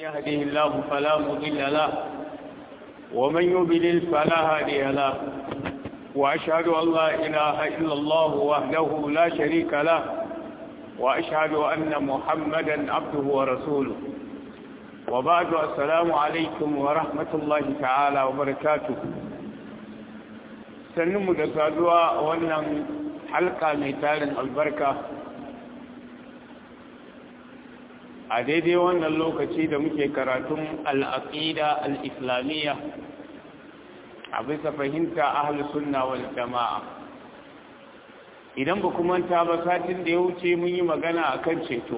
يهده الله فلا مضل له ومن يضلل فلا هادي له وأشهد أن لا إله إلا الله وحده لا شريك له وأشهد أن محمدا عبده ورسوله وبعد السلام عليكم ورحمة الله تعالى وبركاته سنم دسادوا وأن حلقة مثال البركة a daidai wannan lokaci da muke karatun al'aqida al'islamiyya a bisa fahimta ahlus sunna wal jama'a idan ba kuma ta ba satin da ya wuce mun yi magana akan ceto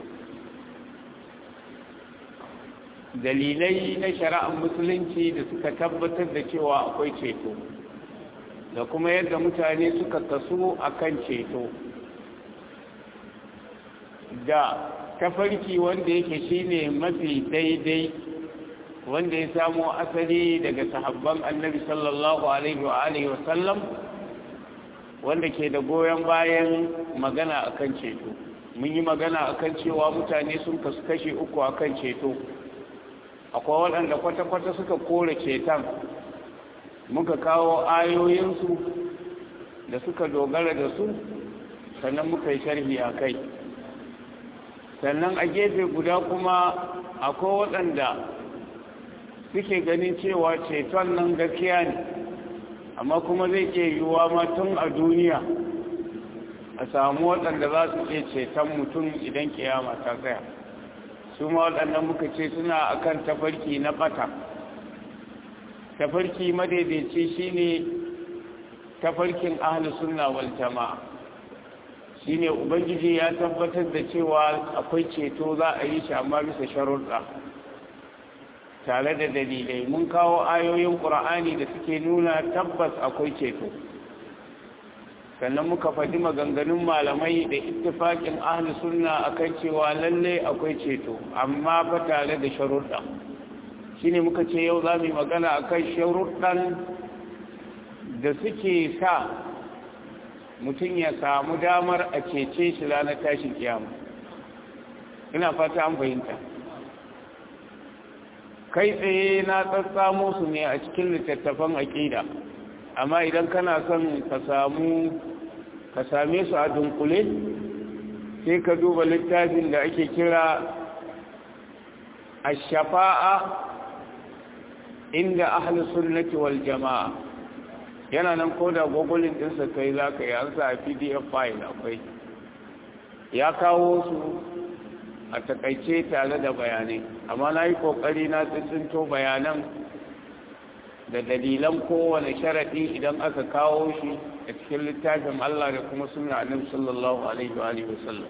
dalilai na shari'ar musulunci da suka tabbatar da cewa akwai ceto da kuma yadda mutane suka kasu akan ceto da tafarki wanda yake shine mafi daidai wanda ya samo asali daga sahabban annabi sallallahu alaihi wa alihi wa sallam wanda ke da goyon bayan magana akan ceto mun yi magana akan cewa mutane sun kasu kashi uku akan ceto akwai waɗanda kwata-kwata suka kore ceton muka kawo ayoyinsu da suka dogara da su sannan muka yi sharhi a kai sannan a gefe guda kuma akwai waɗanda suke ganin cewa ceton nan gaskiya ne amma kuma zai ke yiwuwa ma tun a duniya a samu waɗanda za su iya ceton mutum idan kiyama ta tsaya su ma waɗannan muka ce suna akan tafarki na ɓata tafarki madaidaici shine tafarkin ahlus sunna wal jama'a shine ubangiji ya tabbatar da cewa akwai ceto za a yi shi amma bisa sharuɗa tare da dalilai mun kawo ayoyin ƙur'ani da suke nuna tabbas akwai ceto sannan muka faɗi maganganun malamai da ittifaƙin ahlus sunna akan cewa lalle akwai ceto amma fa tare da sharuɗa shine muka ce yau za mu yi magana akan sharuɗan da suke sa mutum ya samu damar a cece shi ranar tashin kiyama ina fata an fahimta kai tsaye na tsatsamo su ne a cikin littattafan aƙida amma idan kana son ka same su a dunkule sai ka duba littafin da ake kira ash-shafa'a inda ahlus sunnati wal jama'a yana nan ko da gogolin ɗinsa kai za ka yi an sa a pdf file akwai ya kawo su a takaice tare da bayanai amma na yi ƙoƙari na tsinto bayanan da dalilan kowane sharaɗi idan aka kawo shi a cikin littafin Allah da kuma suna annabi sallallahu alaihi wa sallam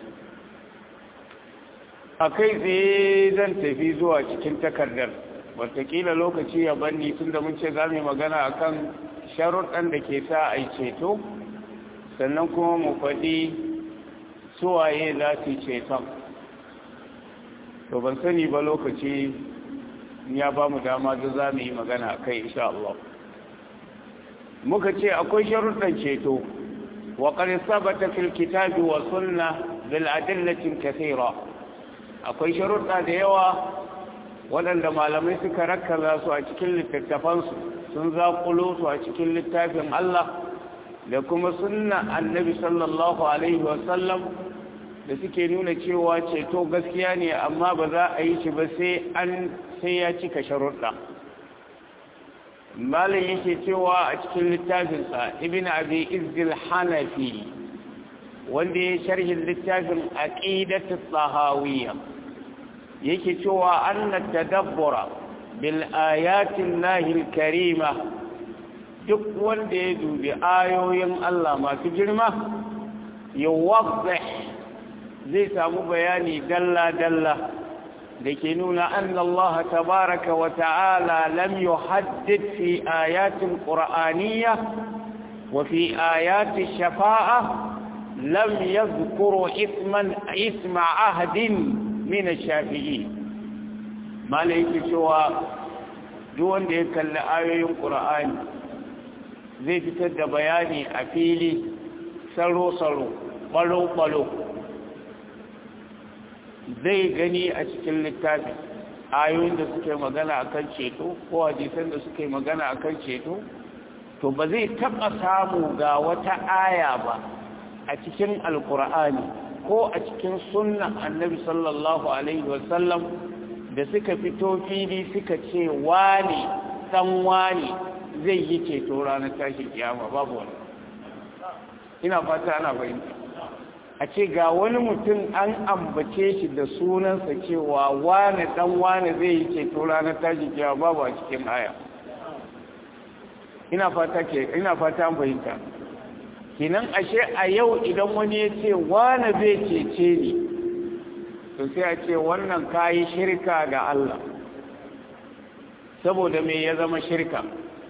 a kai tsaye zan tafi zuwa cikin takardar wataƙila lokaci ya banni tun da mun ce za mu yi magana akan sharuɗan da ke sa a yi ceto sannan kuma mu faɗi suwaye za su ceton to ban sani ba lokaci ya ba mu dama da za mu yi magana a kai insha Allah muka ce akwai sharuɗan ceto wa qad sabata fil kitabi wa sunna bil adillatin kathira akwai sharuɗa da yawa waɗanda malamai suka rakkaza su a cikin littattafansu sun zaƙulo su a cikin littafin Allah da kuma sunna annabi sallallahu alaihi wasallam da suke nuna cewa ceto gaskiya ne amma ba za a yi shi ba sai ya cika sharuɗa malam yake cewa a cikin littafinsa ibn abi izzil hanafi wanda ya sharhin littafin aqidatu tahawiyya yake cewa anna tadabbura bil ayatin lahil karima duk wanda ya dubi ayoyin Allah masu girma yuwaddih zai samu bayani dalla dalla dake nuna anna Allah tabaaraka wa ta'ala lam yuhaddid fi ayatin qur'aniyya wa fi ayati shafa'a lam yadhkuru isma ahadin min ash-shafi'i malaiki cewa duk wanda ya kalli ayoyin qur'ani zai fitar da bayani a fili saro-saro balo-balo zai gani a cikin littafi ayoyin da suke magana akan ceto ko hadisan da suke magana akan ceto to ba zai taɓa samu ga wata aya ba a cikin alkur'ani ko a cikin sunnan annabi sallallahu alaihi wasallam da suka fito fili suka ce wani dan wani zai yi ceto ranar tashin kiyama babu wani. Ina fata ana fahimta a ce ga wani mutum an ambace shi da sunansa cewa wani dan wani zai yi ceto ranar tashin kiyama babu a cikin aya. Ina fata an fahimta kinan ashe a yau idan wani ya ce wani zai cece ni to sai a ce wannan kayi shirka ga Allah. Saboda me ya zama shirka?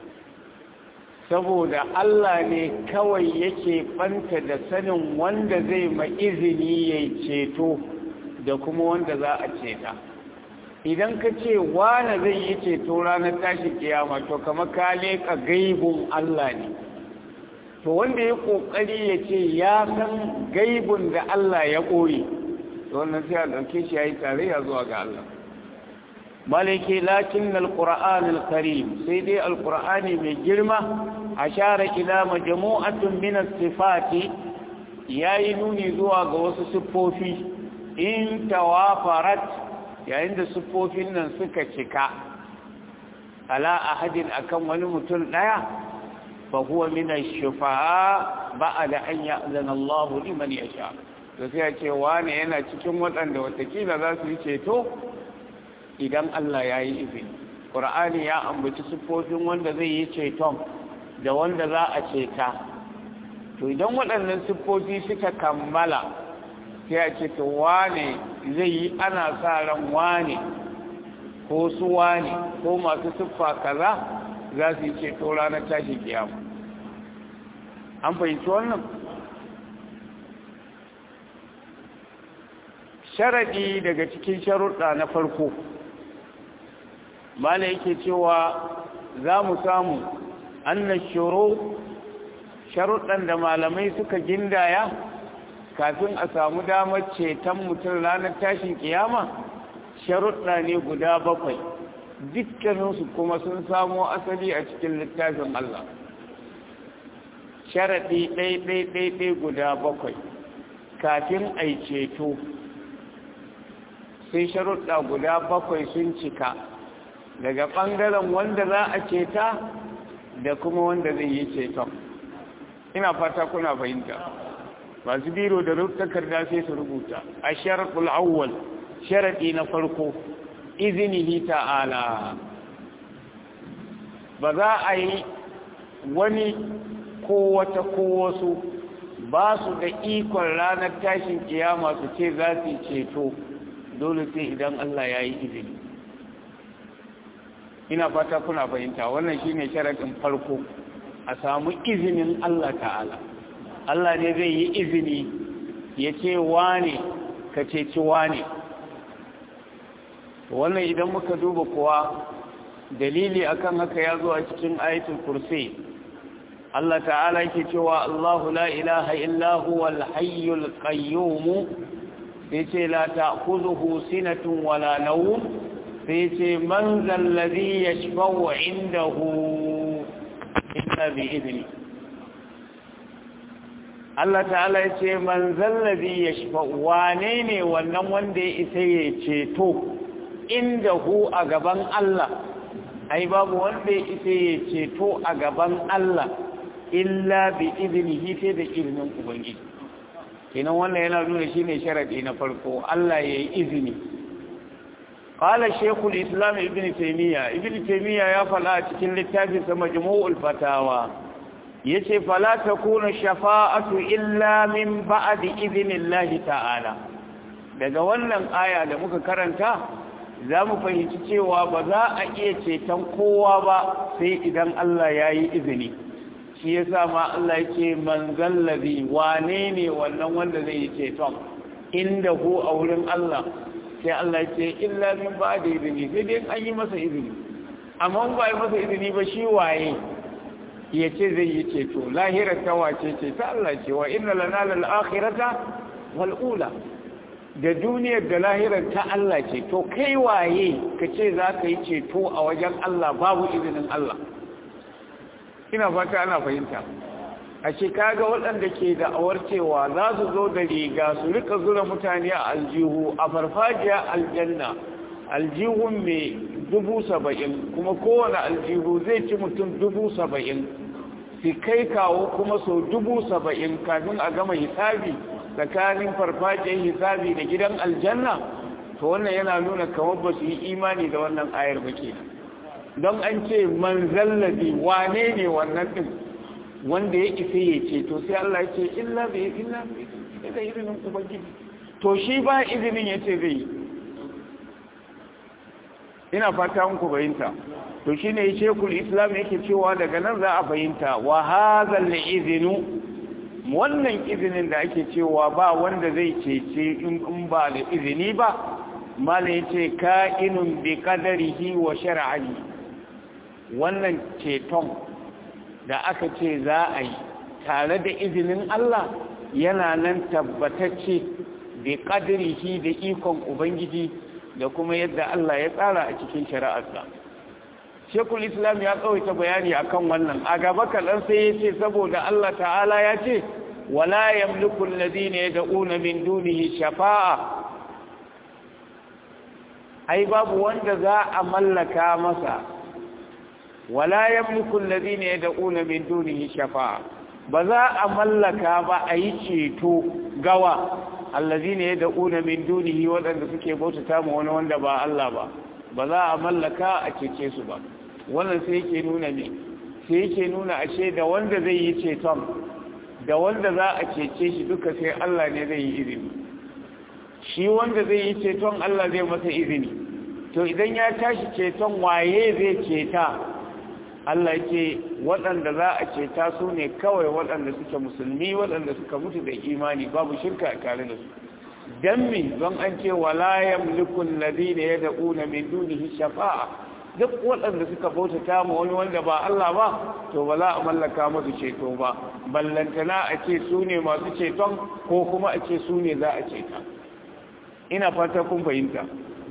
Saboda Allah ne kawai yake banta da sanin wanda zai ma izini ya ceto da kuma wanda za a ceta. Idan ka ce wane zai yi ceto ranar tashin kiyama to kamar ka leƙa gaibun Allah ne. To wanda ya ƙoƙari ya ce ya san gaibun da Allah ya ƙoyi to wannan sai a ɗauke shi ya yi tarayya zuwa ga Allah. malaki lakin alquran alkarim sai dai alqur'ani mai girma ashara ila majmu'atun min as-sifati yayi nuni zuwa ga wasu siffofi in tawafarat yayin da siffofin nan suka cika ala ahadin akan wani mutum daya fa huwa min ash-shufa'a ba'da an ya'zana Allahu liman yasha to sai ya ce wani yana cikin waɗanda watakila za su yi ceto idan Allah ya yi izini. Ƙur'ani ya ambaci siffofin wanda zai yi ceton da wanda za a ceta. To idan waɗannan siffofi suka kammala sai a ce to wane zai yi ana sa ran wane ko su wane ko masu siffa kaza za su yi ceto ranar tashin kiyama. An fahimci wannan? Sharaɗi daga cikin sharuɗa na farko mala yake cewa za mu samu annan sharuɗan da malamai suka gindaya kafin a samu damar ceton mutum ranar tashin kiyama sharuɗa ne guda 7 dukkaninsu kuma sun samo asali a cikin littafin Allah sharaɗi ɗai guda 7 kafin a yi ceto sai sharuɗa guda 7 sun cika daga ɓangaren wanda za a ceta da kuma wanda zai yi ceton. Ina fata kuna fahimta masu biro da takarda sai su rubuta a sharaɗul awwal sharaɗi na farko izinihi ta'ala ba za a yi wani ko wata ko wasu ba su da ikon ranar tashin kiyama su ce za su yi ceto dole sai idan Allah ya yi izini. Ina fata kuna fahimta wannan shine sharadin farko a samu izinin Allah ta'ala. Allah ne zai yi izini ya ce wane ka ceci wane. Wannan idan muka duba kuwa dalili akan haka ya zo a cikin ayatul kursi. Allah ta'ala yake cewa Allahu la ilaha illa huwal hayyul qayyum yace la ta'khudhuhu sinatun wala nawm sai ce man zallazi ya shafa'u indahu illa bi izini. Allah ta'ala ya ce man zallazi ya shafa'u wane ne wannan wanda ya isa ya ceto indahu a gaban Allah ai babu wanda ya isa ya ceto a gaban Allah illa bi izini sai da izinin Ubangiji. Kenan wannan yana nuna shine sharadi na farko Allah ya yi izini. قال الشيخ الإسلام ابن تيمية يفعل cikin littafinsa majmu'ul fatawa yace fala takunu shafa'atu illa min ba'di idhnillahi ta'ala. Daga wannan aya da muka karanta zamu fahimci cewa ba za a iya ceton kowa ba sai idan Allah yayi izini. Shi yasa ma Allah yake man zallazi wane ne wannan wanda zai yi ceton indahu a wurin Allah sai Allah ce illa min ba da izini sai dai an yi masa izini amma ba yi masa izini ba shi waye ya ce zai yi ceto lahirar ta wace ce ta Allah ce wa inna lana lal akhirata wal ula da duniyar da lahirar ta Allah ce, to kai waye ka ce za ka yi ceto a wajen Allah babu izinin Allah? Ina fata ana fahimta. A ce kaga waɗanda ke da awar cewa za su zo da riga su rika zura mutane a aljihu a farfajiya aljanna, aljihun mai 70,000 kuma kowane aljihu zai ci mutum 70,000 su kai kawo kuma sau 70,000 kafin a gama hisabi tsakanin farfajiyar hisabi da gidan aljanna. To wannan yana nuna kamar ba su yi imani da wannan ayar ba ke, don an ce manzallabi wane ne wannan ɗin wanda ya isa ya ce, to sai Allah ya ce illa da izinin ubangiji, to shi ba izinin ya ce zai yi. Ina fata muku fahimta. To shi ne shekul islam yake cewa daga nan za a fahimta wa hazal izinu, wannan izinin da ake cewa ba wanda zai cece in ba da izini ba, mala yace ka'inun bi qadarihi wa shar'ihi. Wannan ceton da aka ce za a yi tare da izinin Allah yana nan tabbatacce bi qadarihi da ikon ubangiji da kuma yadda Allah ya tsara a cikin shari'arsa. Shekul Islam ya tsawaita bayani akan wannan, a gaba kaɗan sai ya ce saboda Allah ta'ala ya ce wala yamliku alladhina yad'una min dunihi shafa'a, ai babu wanda za a mallaka masa, wala yamliku alladhina yad'una min dunihi shafa'a, ba za a mallaka ba a yi ceto gawa alladhina yad'una min dunihi wadanda suke bautata ma wani wanda ba Allah ba za a mallaka a cece su ba. Wannan sai yake nuna ne, sai yake nuna ashe da wanda zai yi ceton da wanda za a cece shi duka sai Allah ne zai yi izini. Shi wanda zai yi ceton Allah zai masa izini, to idan ya tashi ceton waye zai ceta? Allah ce waɗanda za a ceta su ne kawai waɗanda suke musulmi, waɗanda suka mutu da imani babu shirka a tare da su. Dan me? Don an ce wala yamliku alladhina yad'una min dunihi shafa'a, duk waɗanda suka bautata ma wani wanda ba Allah ba, to ba za a mallaka musu ceto ba, ballantana a ce su ne masu ceton ko kuma a ce su ne za a ceta. Ina fata kun fahimta.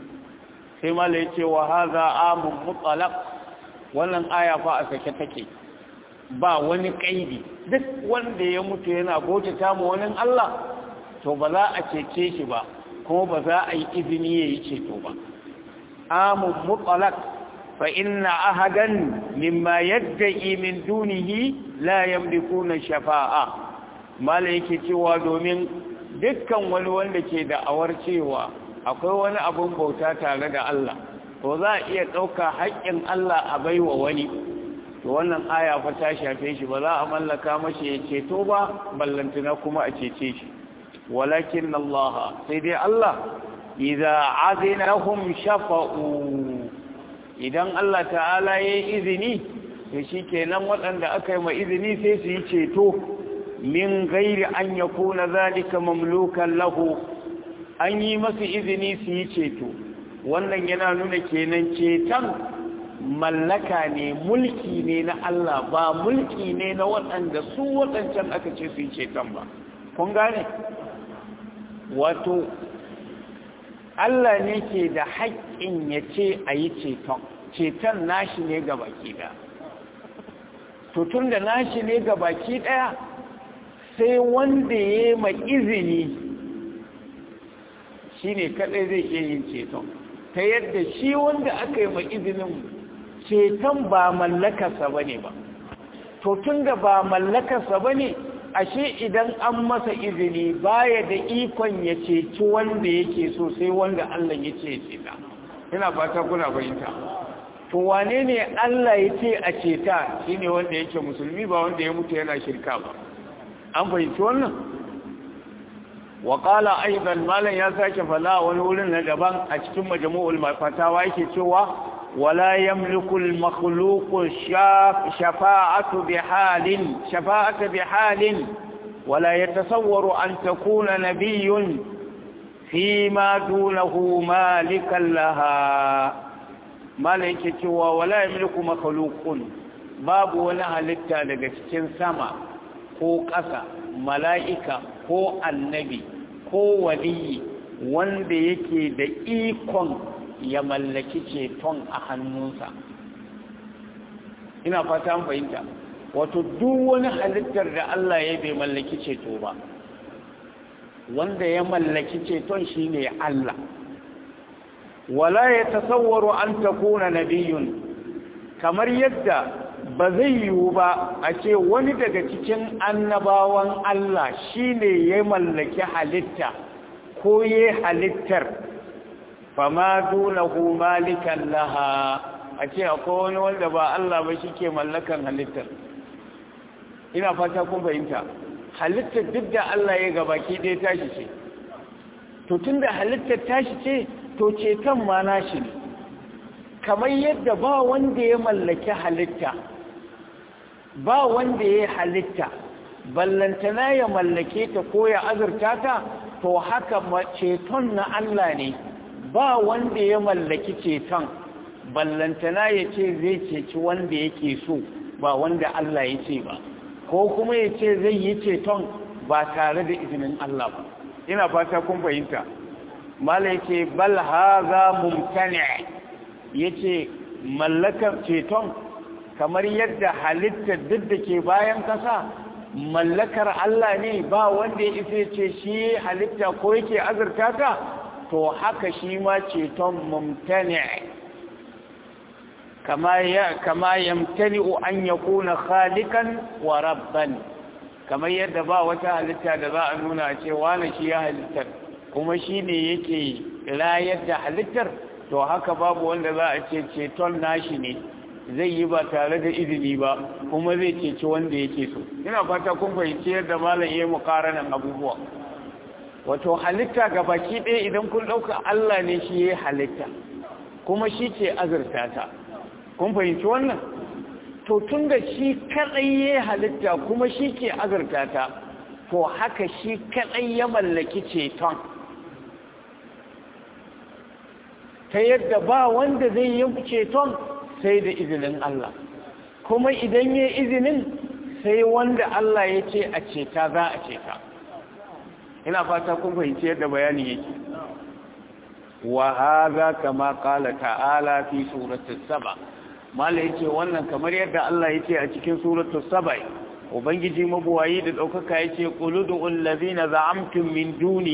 Sai mala ya ce wa haza amun mutlaq, wannan aya fa a sake take, ba wani kaidi. Duk wanda ya mutu yana bautata ma wani Allah, to ba za a cece shi ba, kuma ba za a yi izini ya yi ceto ba. Amun mutlaq fa inna ahadan mimma yadda'i min dunihi la yamlikuna shafa'a. Mala yake cewa domin dukkan wani wanda ke da awar cewa akwai wani abun bauta tare da Allah, to za a iya ɗauka haƙƙin Allah a baiwa wani, to wannan aya fa ta shafe shi, ba za a mallaka mashi ya ceto ba, ballantana kuma a cece shi. Walakin Allah, sai dai Allah, idza azina lahum shafa'u, idan Allah ta'ala ya yi izini, to shi kenan waɗanda aka yi ma izini sai su yi ceto, min gairi an ya kuna zalika mamlukan lahu, an yi masu izini su yi ceto. Wannan yana nuna kenan ceton mallaka ne, mulki ne na Allah, ba mulki ne na waɗanda su waɗancan aka ce su yi ceton ba. Kun gane? Wato Allah ne ke da haƙƙin ya ce a yi ceton nashi ne ga baki ɗaya. To tun da nashi ne ga baki ɗaya, sai wanda ya yi ma izini shi ne kaɗai zai iya yin ceton, ta yadda shi wanda aka yi ma izinin ceton ba mallakarsa ba ne ba. To tun da ba mallakarsa ba ne, ashe idan an masa izini baya da ikon ya ceci wanda yake so sai wanda Allah ya ce ya ceta. Ina fata kuna fahimta. To wane ne Allah ya ce a ceta? Shine wanda yake musulmi, ba wanda ya mutu yana shirka ba. An fahimci wannan? Wa qala aidan, malan ya sake fala wani wurin na daban a cikin majmu'ul fatawa yake cewa ولا يملك المخلوق شفاعة بحال ولا يتصور أن تكون نبي فيما دونه مالكا لها. مالك ولا يملك مخلوق، باب ولا halitta daga cikin sama ko ƙasa, mala'ika ko annabi ko waliyi wanda yake da ikon ya mallaki ceton a hannunsa. Ina fata an fahimta. Wato duk wani halittar da Allah ya bai mallaki ceto ba, wanda ya mallaki ceton shine Allah. Wala ya tasawwaru an takuna nabiyyun, kamar yadda ba zai yiwu ba a ce wani daga cikin annabawan Allah shine ya mallaki halitta ko ya halittar, fama dunahu malikan laha, a ce akwai wani wanda ba Allah ba shike mallakan halittar. Ina fata kun fahimta. Halittar duk da Allah ya gabaki ɗaya tashi ce, to tunda halittar tashi ce, to ceton ma nashi ne. Kamar yadda ba wanda ya mallaki halitta, ba wanda ya halitta ballantana ya mallake ta ko ya azurta ta, to haka ceton na Allah ne. Ba wanda ya mallaki ceton ballantana ya ce zai ceci wanda yake so, ba wanda Allah ya ce ba, ko kuma ya ce zai yi ceton ba tare da izinin Allah ba. Ina fata kun fahimta. Mala yace bal haza mumtani', yace mallakar ceton kamar yadda halittar duk da ke bayan kasa mallakar Allah ne, ba wanda ya isa ce shi halitta ko yake azurta ta, to haka shi ma ceton mumtani' kama yamtani'u an yakuna khaliqan wa rabban, kamar yadda ba wata halitta da za a nuna cewa na shi ya halittar kuma shi ne yake rayar da halittar, to haka babu wanda za a ce ceton nashi ne zai yi ba tare da izini ba kuma zai ceci wanda yake so. Ina fata kun fahimci yadda malam yayi mukaranan abubuwa. Wato halitta gabaki ɗaya idan kun ɗauka Allah ne shi yayi halitta kuma shi ke azurta ta, kun fahimci wannan? To tun da shi kaɗai yayi halitta kuma shi ke azurta ta, to haka shi kaɗai ya mallaki ceton, ta yadda ba wanda zai yi ceton sai da izinin Allah, kuma idan ya izinin sai wanda Allah ya ce a ceta za a ceta. Ina fata kun fahimci yadda bayani yake. Wa hadha kama qala ta'ala fi suratul saba, mala yace wannan kamar yadda Allah yace a cikin suratul saba, ubangiji mabuwayi da daukaka yace quludu allazina za'amtum min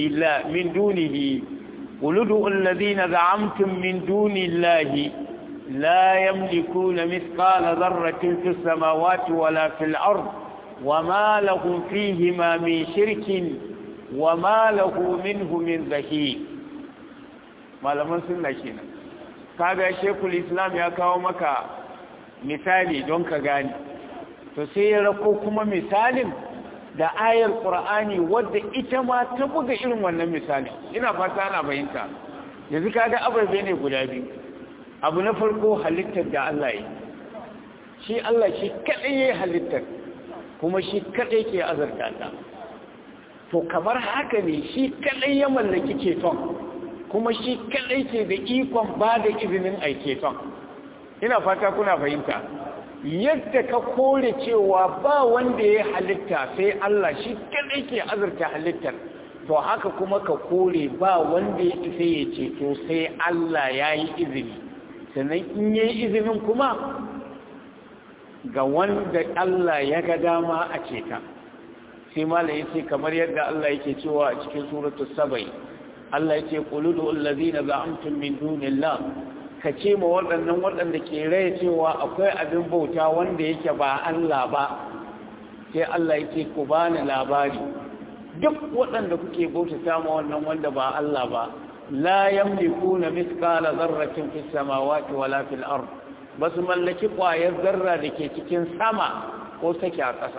dunihi قُلُدُوا الَّذِينَ زَعَمْتُم مِّن دُونِ اللَّهِ لَا يَمْلِكُونَ مِثْقَالَ ذَرَّةٍ فِي السَّمَاوَاتِ وَلَا فِي الْأَرْضِ وَمَا لَهُمْ فِيهِمَا مِن شِرْكٍ وَمَا لَهُ مِنْهُ مِنْ ظَهِيرٍ. malaman sunna kenan. Kaga Sheikhul Islam ya kawo maka misali don ka gane, to sai ya rako kuma misalin da ayar Qur'ani wadda ita ma ta buga irin wannan misali. Ina fata ana bayinta. Yanzu kaga ababe ne guda biyu. Abu na farko halittar da Allah yi. Shi Allah shi kadai yayin halittar kuma shi kadai ke azurta ta. To kamar haka ne shi kadai ya mallaki ceton kuma shi kadai ke da ikon ba da izinin ai ceton. Ina fata kuna fahimta. Yadda ka kore cewa ba wanda ya halitta sai Allah shi kadai ke azurta halittar, to haka kuma ka kore ba wanda ya isa ya ceto sai Allah ya yi izini, sannan in yi izinin kuma ga wanda Allah ya ga dama a ceta. Sai mala yace kamar yadda Allah yake cewa a cikin suratul sabai, Allah yace quludu allazina za'amtum min dunillah, ka ce ma waɗannan waɗanda ke rai cewa akwai abin bauta wanda yake ba Allah ba, sai Allah yake ku bani labari duk waɗanda kuke bautata ma wannan wanda ba Allah ba, la yamlikuna mithqala dharratin fis samawati wala fil ard, basu mallaki ƙwayar zarra da ke cikin sama ko take a ƙasa.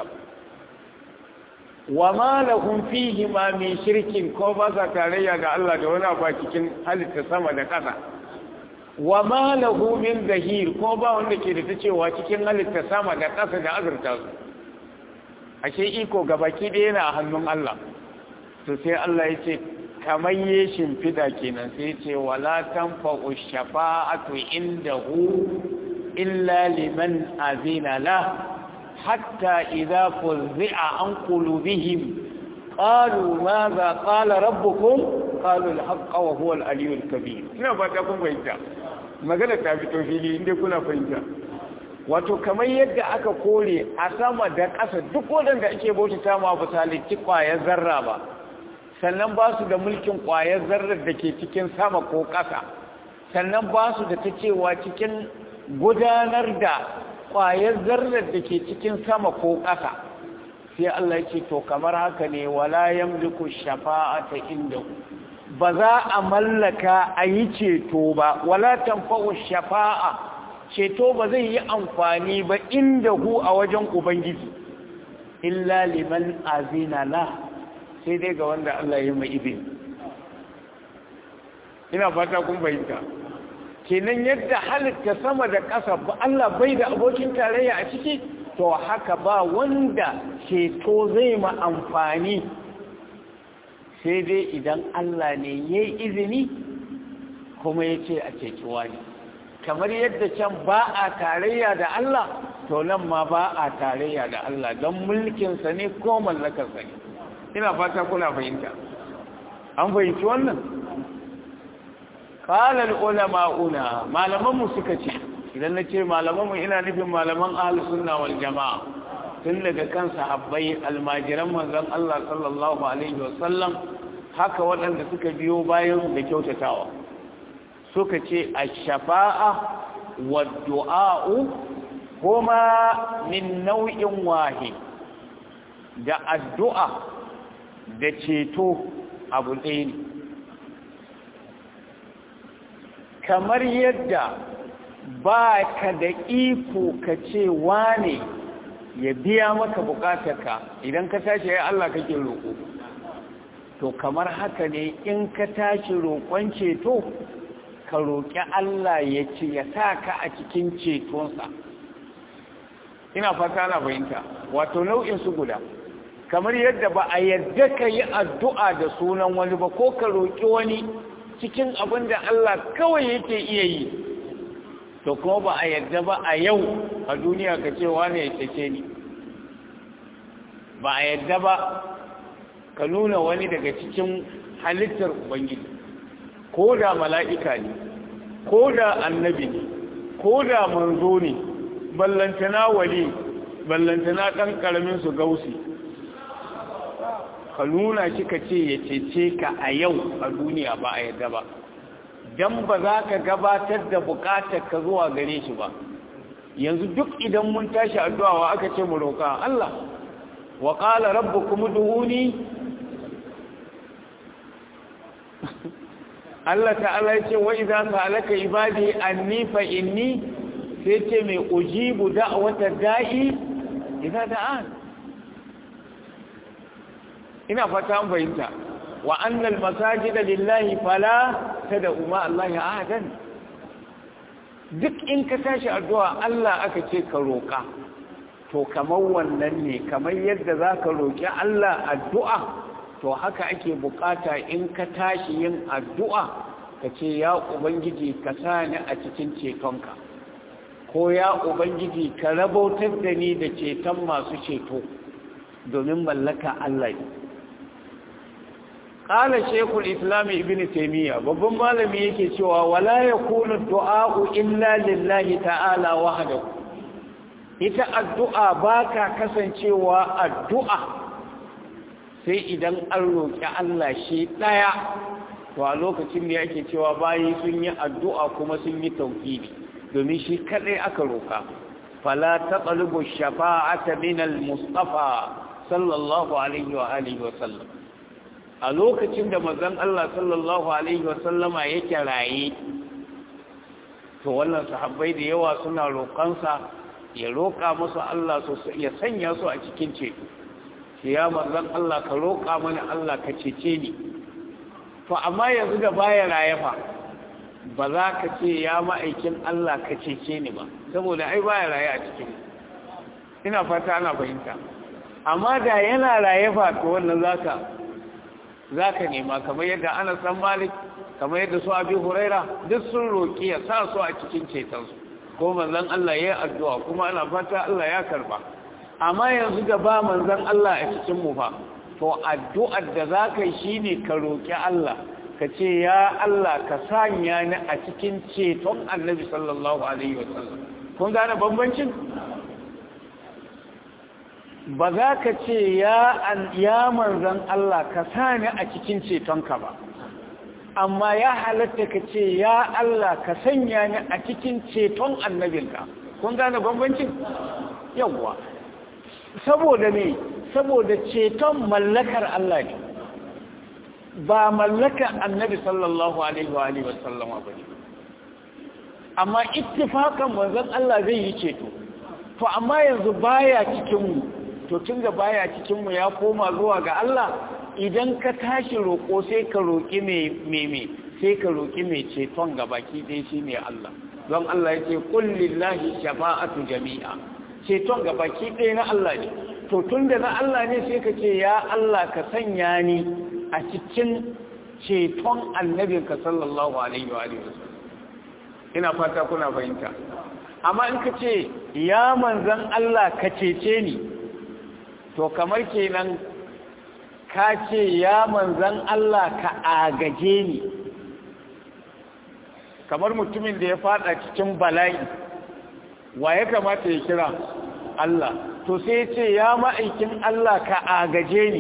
Wa ma lahum fihi ma min shirkin, ko ba sa tarayya ga Allah da wani abu cikin halitta sama da ƙasa. Wa ma lahu min zahir, ko ba wanda ke da ta cewa cikin halitta sama da ƙasa da azurta su. Ashe iko gabaki ɗaya yana a hannun Allah. To sai Allah ya ce kamar ya shimfida kenan, sai ce wala tanfa'u shafa'atu indahu illa liman azina la, hatta idza fuzzi'a an qulubihim qalu madha qala rabbukum qalu al-haqqa wa huwa al-aliyyul kabir ina ba ta kun fahimta magana ta fito fili inda kuna fahimta wato kamar yadda aka kore a sama da ƙasa duk wanda ake bautata ma ba saliki ƙwayar zarra ba sannan ba su da mulkin ƙwayar zarrar da ke cikin sama ko ƙasa sannan ba su da ta cewa cikin gudanar da ƙwayar zarrar da ke cikin sama ko ƙasa sai Allah ce to kamar haka ne wala yamliku shafa'ata inda ba za a mallaka a yi ceto ba wala tanfa'u shafa'a ceto ba zai yi amfani ba inda hu a wajen ubangiji illa liman azina la sai dai ga wanda Allah ya mai izini ina fata kun fahimta kenan yadda halitta sama da ƙasa ba Allah bai da abokin tarayya a ciki to haka ba wanda ceto zai ma amfani sai dai idan Allah ne ya yi izini kuma ya ce a ceci wani kamar yadda can ba a tarayya da Allah to nan ma ba a tarayya da Allah don mulkinsa ne ko mallakarsa ne ina fata kuna fahimta an fahimci wannan qala ulama'una malamanmu suka ce idan na ce malamanmu ina nufin malaman ahlus sunna wal jamaa tun daga kan sahabbai almajiran manzon Allah sallallahu alaihi wasallam haka waɗanda suka biyo bayan da kyautatawa suka ce ash-shafa'a wad-du'a'u huma min nau'in wahid da addu'a da ceto abu ɗaya ne kamar yadda ba ka da iko ka ce wane ya biya maka bukatarka idan ka tashi ya Allah kake roƙo to kamar haka ne in ka tashi roƙon ceto ka roƙi Allah ya ce ya sa ka a cikin cetonsa ina fata na fahimta wato nau'in su guda kamar yadda ba a yadda ka yi addu'a da sunan wani ba ko ka roƙi wani cikin abin da Allah kawai yake iya yi to kuma ba a yadda ba a yau a duniya ka ce wane ya cece ni ba a yadda ba ka nuna wani daga cikin halittar ubangiji ko da mala'ika ne ko da annabi ne ko da manzo ne ballantana wali ballantana ɗan ƙaramin su gausi ka nuna shi ka ce ya cece ka a yau a duniya ba a yadda ba don ba za ka gabatar da bukatar ka zuwa gare shi ba yanzu duk idan mun tashi addu'a aka ce mu roƙa Allah wa qala rabbukum ud'uni Allah ta'ala ya ce wa idza sa'alaka ibadi anni fa inni sai ce mai ujibu da'wata da'i idza da'an ina fata an fahimta wa annal masajida lillahi fala tad'u ma Allah ahadan duk in ka tashi addu'a Allah aka ce ka roƙa to kamar wannan ne kamar yadda zaka roƙi Allah addu'a to haka ake bukata in ka tashi yin addu'a ka ce ya ubangiji ka sani a cikin cetonka ko ya ubangiji ka rabautar da ni da ceton masu ceto domin mallaka Allah ne qala shaykhul islam ibn taymiya babban malami yake cewa wala yakunu du'a'u illa lillahi ta'ala wahdahu ita addu'a baka kasancewa addu'a sai idan an roƙi Allah shi ɗaya to a lokacin da yake cewa bayi sun yi addu'a kuma sun yi tauhidi domin shi kaɗai aka roƙa fala taqlubu shafa'ata min al-mustafa sallallahu alaihi wa alihi wa sallam a lokacin da manzon Allah sallallahu alaihi wa sallama yake raye to wannan sahabbai da yawa suna roƙansa ya roƙa musu Allah ya sanya su a cikin ceto ya manzon Allah ka roƙa mana Allah ka cece ni to amma yanzu da baya rayafa ba za ka ce ya ma'aikin Allah ka cece ni ba saboda ai baya raye a cikin ina fata ana fahimta amma da yana rayafa to wannan zaka nema kamar yadda Anas bin Malik kamar yadda su Abi Huraira duk sun roƙi ya sa su a cikin cetonsu ko manzon Allah ya yi addu'a kuma ana fata Allah ya karba amma yanzu da ba manzon Allah a cikin mu fa to addu'ar da zaka yi shine ka roki Allah ka ce ya Allah ka sanya ni a cikin ceton annabi sallallahu alaihi wasallam. Kun gane bambancin? Ba za ka ce ya manzan Allah ka sani a cikin cetonka ba, amma ya halatta ka ce ya Allah ka sanya ni a cikin ceton annabinka. Kun gane bambancin? Yawwa. Saboda ne, saboda ceton mallakar Allah ne, ba mallakar annabi sallallahu alaihi wa sallama ba ne. Amma ittifakan manzon Allah zai yi ceto. To amma yanzu baya cikinmu, to tun da baya cikinmu ya koma zuwa ga Allah, idan ka tashi roƙo sai ka roƙi sai ka roƙi mai ceton ga baki ɗaya shi ne Allah. Don Allah ya ce kullillahi shafa'atu jami'a, ceton ga baki ɗaya na Allah ne. To tun da na Allah ne sai ka ce ya Allah ka sanya ni a cikin ceton annabinka sallallahu alaihi wa sallam. Ina fata kuna fahimta. Amma in ka ce ya manzan Allah ka cece ni, to kamar kenan ka ce ya manzan Allah ka agaje ni, kamar mutumin da ya fada cikin bala'i, wa ya kamata ya kira Allah, to sai ce ya ma'aikin Allah ka agaje ni.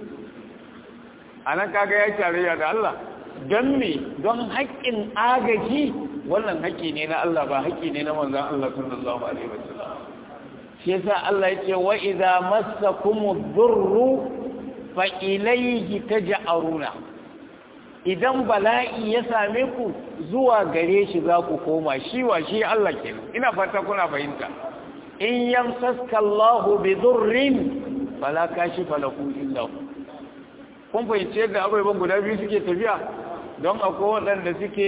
Anan kaga ya tarayya da Allah. Don me? Don haƙƙin agaji wannan haƙƙi ne na Allah, ba haƙƙi ne na manzon Allah sallallahu alaihi wasallam. Shi yasa Allah yake wa idza massakumud durru fa ilayhi taj'aruna. Idan bala'i ya same ku zuwa gare shi za ku koma, shi Allah kenan. Ina fata kuna fahimta. In yamsaska Allahu bi durrin fala kashifa lahu illa hu. Kun fahimci yadda abubuwan guda biyu suke tafiya? Don akwai waɗanda suke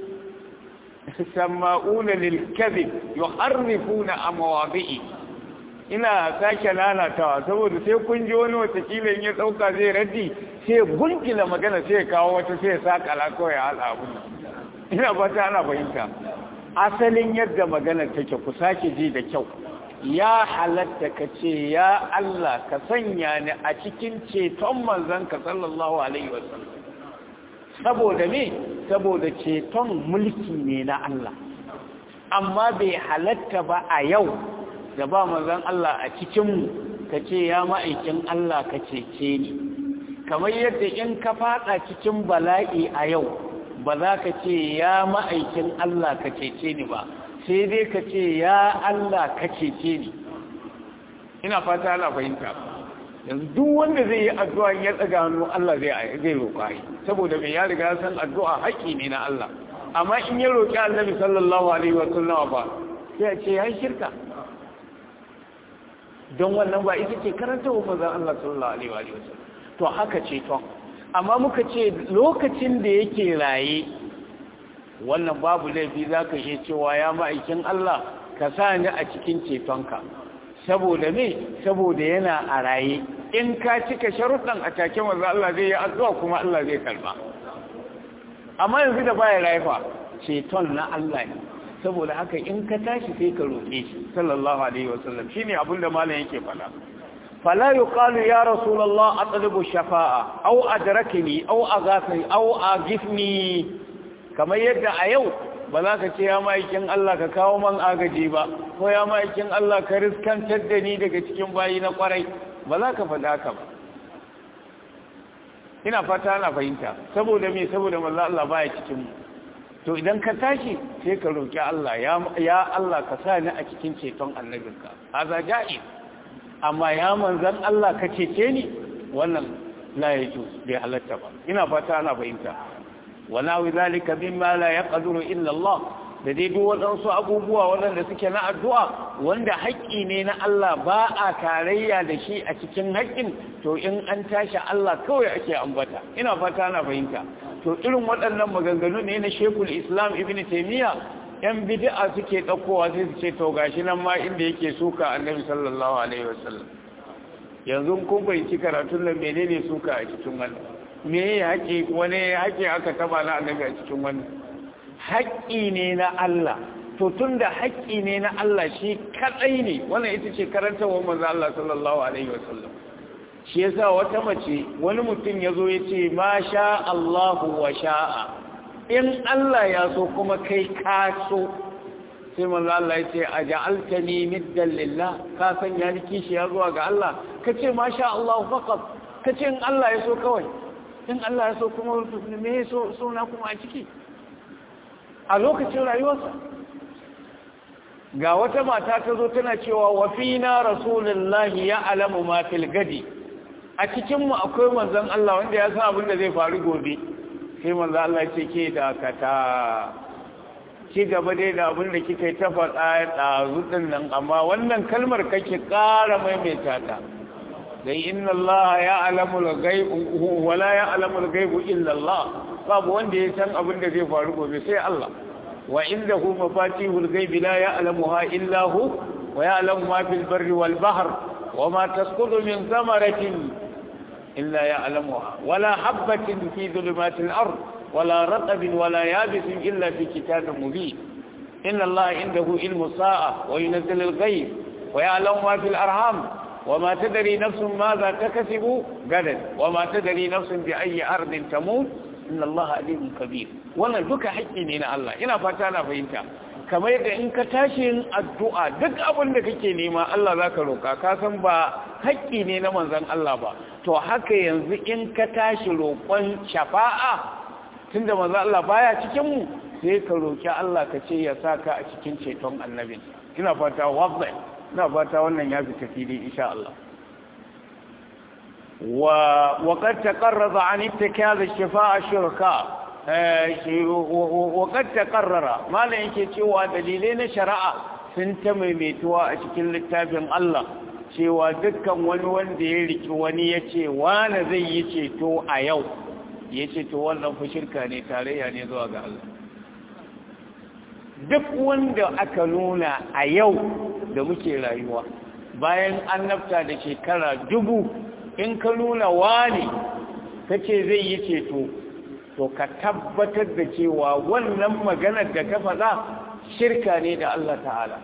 sama'una lil kadhib yuharrifuna amwadi'i. Ina sake lalatawa saboda sai kun ji wani watakila in ya dauka zai raddi sai gulgila magana sai kawo wata sai saka alako ya hada abu. Ina fata ana fahimta. Asalin yadda magana take ku sake ji da kyau. Ya halatta ka ce ya Allah ka sanya ni a cikin ceton manzanka sallallahu alaihi wasallam. Saboda me? Saboda ceton mulki ne na Allah. Amma bai halatta ba a yau da ba manzon Allah a cikinmu ka ce ya ma'aikin Allah ka cece ni. Kamar yadda in ka fada cikin bala'i a yau ba za ka ce ya ma'aikin Allah ka cece ni ba, sai dai ka ce ya Allah ka cece ni. Ina fata ana fahimta. Yanzu duk wanda zai yi addu'a ya tsaga hannu Allah zai roƙa yi, saboda mai ya riga san addu'a haƙƙi ne na Allah. Amma in ya roƙi Annabi sallallahu alaihi wa sallam ba, sai ya ce ya shirka. Don wannan ba ita ce karanta wa manzon Allah sallallahu alaihi wa sallam. To haka ce to. Amma muka ce lokacin da yake raye wannan babu laifi zaka iya cewa ya ma'aikin Allah ka sa ni a cikin cetonka. Saboda me? Saboda yana a raye. In ka cika sharuɗan a take manzo Allah zai yi addu'a kuma Allah zai karba. Amma yanzu da baya rayuwa ceton na Allah ne. Saboda haka in ka tashi sai ka roƙe shi sallallahu alaihi wasallam. Shine abin da malam yake faɗa. Fala yuqalu ya rasulullah atlubu shafa'a aw adrakni aw aghafni aw aghifni. Kamar yadda a yau ba za ka ce ya ma'aikin Allah ka kawo man agaji ba, ko ya ma'aikin Allah ka riskantar da ni daga cikin bayi na kwarai, ba za ka faɗa ka ba. Ina fata ana fahimta, saboda me? Saboda manzo Allah baya cikin mu. To idan ka tashi sai ka roki Allah, ya Allah ka sa ni a cikin ceton annabinka. Haza ja'i. Amma ya manzan Allah ka cece ni, wannan la yajuz, bai halatta ba. Ina fata ana fahimta. wala zalika mimma la yaqdiru illa Allah, da dai duk wadansu abubuwa wadanda suke na addu'a wanda haƙƙi ne na Allah ba a tarayya da shi a cikin haƙƙin, to in an tashi Allah kawai ake ambata. Ina fata na fahimta. To irin waɗannan maganganu ne na Sheikhul Islam Ibn Taymiyyah, yan bid'a suke ɗaukowa sai su ce to gashi nan ma inda yake suka Annabi sallallahu alaihi wasallam. Yanzu kun fahimci karatun nan menene suka a cikin wannan? Me haƙi, wani haƙi aka taba na Annabi a cikin wannan? Haƙi ne na Allah. To tunda haƙi ne na Allah shi kadai ne, wannan ita ce karantawar manzo Allah sallallahu alaihi wasallam. shi yasa wata mace wani mutum ya zo ya ce ma sha Allahu wa sha'a in Allah ya so kuma kai ka so sai manzo Allah ya ce aj'altani niddan lillah ka sanya ni kishiya zuwa ga Allah kace ma sha Allah faqat kace in Allah ya so kawai in Allah ya so kuma me so na kuma a ciki a lokacin rayuwarsa ga wata mata ta zo tana cewa wa fina rasulullahi ya'lamu ma fil gadi a cikin mu akwai manzon Allah wanda ya san abin da zai faru gobe sai manzon Allah ya ce ke da kata ci gaba dai da abin da kika ta faɗa ɗazu ɗin nan amma wannan kalmar kake ƙara maimaita ta dai inna Allah ya alamul ghaibu wala ya alamul ghaibu illa Allah babu wanda ya san abin da zai faru gobe sai Allah wa indahu mafatihul ghaibi la ya'lamuha illa hu wa ya'lamu ma fil barri wal bahr wa ma tasqutu min thamaratin illa ya'lamuha wala habatin fi dhulumatil ard ولا رطب ولا يابس إلا في كتاب مبين إن الله عنده علم الساعة وينزل الغيب ويعلم ما في الأرحام وما تدري نفس ماذا تكسب غدا وما تدري نفس بأي أرض تموت إن الله عليم كبير wannan duka haƙƙi ne na Allah ina fata na fahimta kamar yadda in ka tashi addu'a duk abin da kake nema Allah zaka roka ka san ba haƙƙi ne na manzon Allah ba to haka yanzu in ka tashi roƙon shafa'a tunda manzo Allah baya cikin mu sai ka roki Allah ka ce ya saka a cikin ceton annabi ina fata wallahi ina fata wannan ya fita fili insha Allah wa qad taqarrara an ittikaz ash-shifa'a shuraka wa qad taqarrara malan yake cewa dalilai na shari'a sun ta maimaituwa a cikin littafin Allah cewa dukkan wani wanda ya riki wani yace wani zai yi ceto a yau ya ce to wannan fa shirka ne tarayya ne zuwa ga Allah duk wanda aka nuna a yau da muke rayuwa bayan annabta da shekara 1000 in ka nuna wani kace zai yi ceto to ka tabbatar da cewa wannan maganar da ka faɗa shirka ne da Allah ta'ala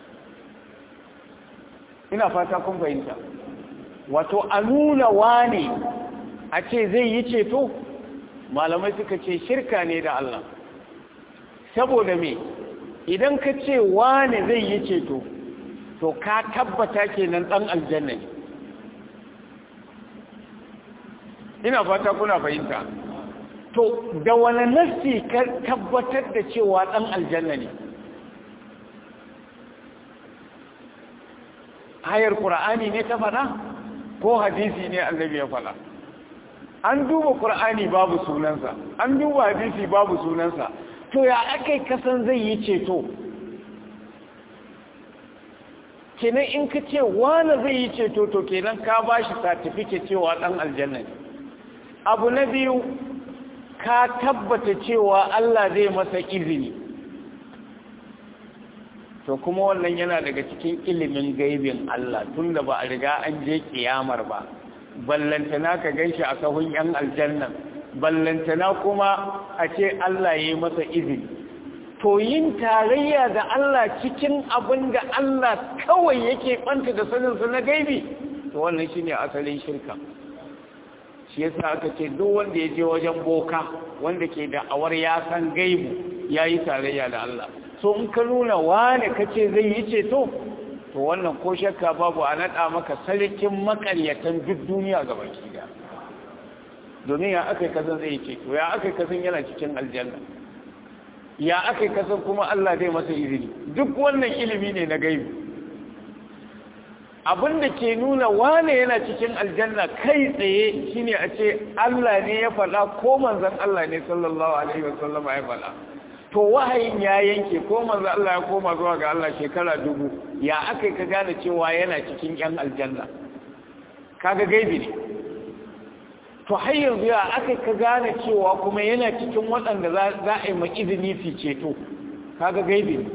ina fata kun fahimta wato a nuna wani a ce zai yi ceto malamai suka ce shirka ne da Allah saboda me idan ka ce wane zai yi ceto to ka tabbata kenan dan aljanna ne ina fata kuna fahimta to da wani nassi ka tabbatar da cewa dan aljanna ne ayar qur'ani ne ta faɗa ko hadisi ne annabi ya faɗa an duba Qur'ani babu sunansa an duba hadisi babu sunansa to ya akai kasan zai yi ceto kenan in ka ce wani zai yi ceto to kenan ka bashi certificate cewa dan aljanna ne abu na biyu ka tabbata cewa Allah zai masa izini to kuma wannan yana daga cikin ilimin gaibin Allah tunda ba a riga an je kiyamar ba ballantana ka ganshi a sahun yan aljanna ballantana kuma a ce Allah ya yi masa izini to yin tarayya da Allah cikin abin da Allah kawai yake banta da saninsa na gaibi to wannan shine asalin shirka shi yasa aka ce duk wanda ya je wajen boka wanda ke da awar ya san gaibu yayi tarayya da Allah so in ka nuna wane kace zai yi ceto to wannan ko shakka babu a naɗa maka sarkin makaryatan duk duniya ga baki da domin ya aka kasan zai ce to ya aka kasan yana cikin aljanna ya aka kasan kuma Allah zai masa izini duk wannan ilimi ne na gaibi abinda ke nuna wane yana cikin aljanna kai tsaye shine a ce Allah ne ya faɗa ko manzon Allah ne sallallahu alaihi wasallam ya faɗa to wahayin ya yanke ko manzo Allah ya koma zuwa ga Allah shekara 1000 ya akai ka gane cewa yana cikin yan aljanna kaga gaibi ne to har yanzu ya akai ka gane cewa kuma yana cikin waɗanda za a yi ma izini fi ceto kaga gaibi ne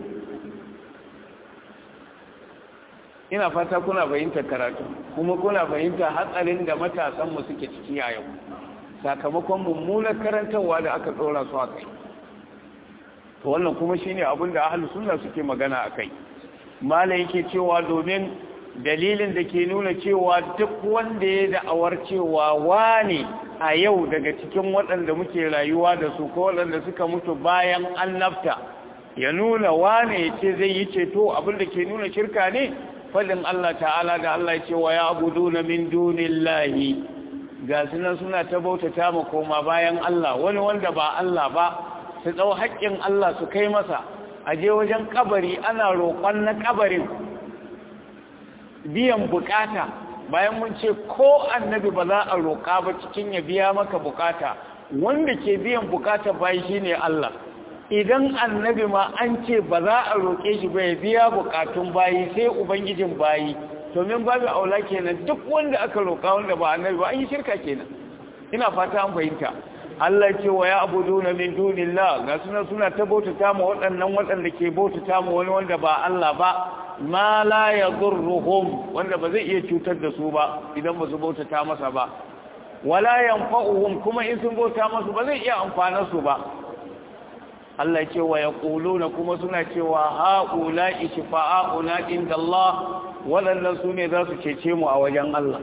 ina fata kuna fahimtar karatu kuma kuna fahimtar hatsarin da matasan mu suke ciki a yau sakamakon mummunar karantarwa da aka tsora su a kai to wannan kuma shine abin da ahlus sunna suke magana akai malai yake cewa domin dalilin da ke nuna cewa duk wanda ya da'awar cewa wane a yau daga cikin waɗanda muke rayuwa da su ko waɗanda suka mutu bayan annabta ya nuna wane ya ce zai yi ceto abin da ke nuna shirka ne fadin Allah ta'ala da Allah ya ce wa ya abuduna min dunillahi ga sunan suna ta bautata ma koma bayan Allah wani wanda ba Allah ba su ɗau haƙƙin Allah su kai masa a je wajen kabari ana roƙon na kabarin biyan bukata bayan mun ce ko annabi ba za a roƙa ba cikin ya biya maka bukata wanda ke biyan bukata bayi shine Allah idan annabi ma an ce ba za a roƙe shi ba ya biya bukatun bayi sai ubangijin bayi domin babu aula kenan duk wanda aka roƙa wanda ba annabi ba an yi shirka kenan ina fata an fahimta Allah ce wa ya abuduna min dunillah ga suna ta bautata ma waɗanda ke bautata ma wani wanda ba Allah ba ma la yadurruhum wanda ba zai iya cutar da su ba idan ba su bautata masa ba wala yanfa'uhum kuma in sun bauta masa ba zai iya amfana su ba Allah ce wa yaquluna kuma suna cewa haula'i shifa'auna indallah waɗannan su ne za su cece mu a wajen Allah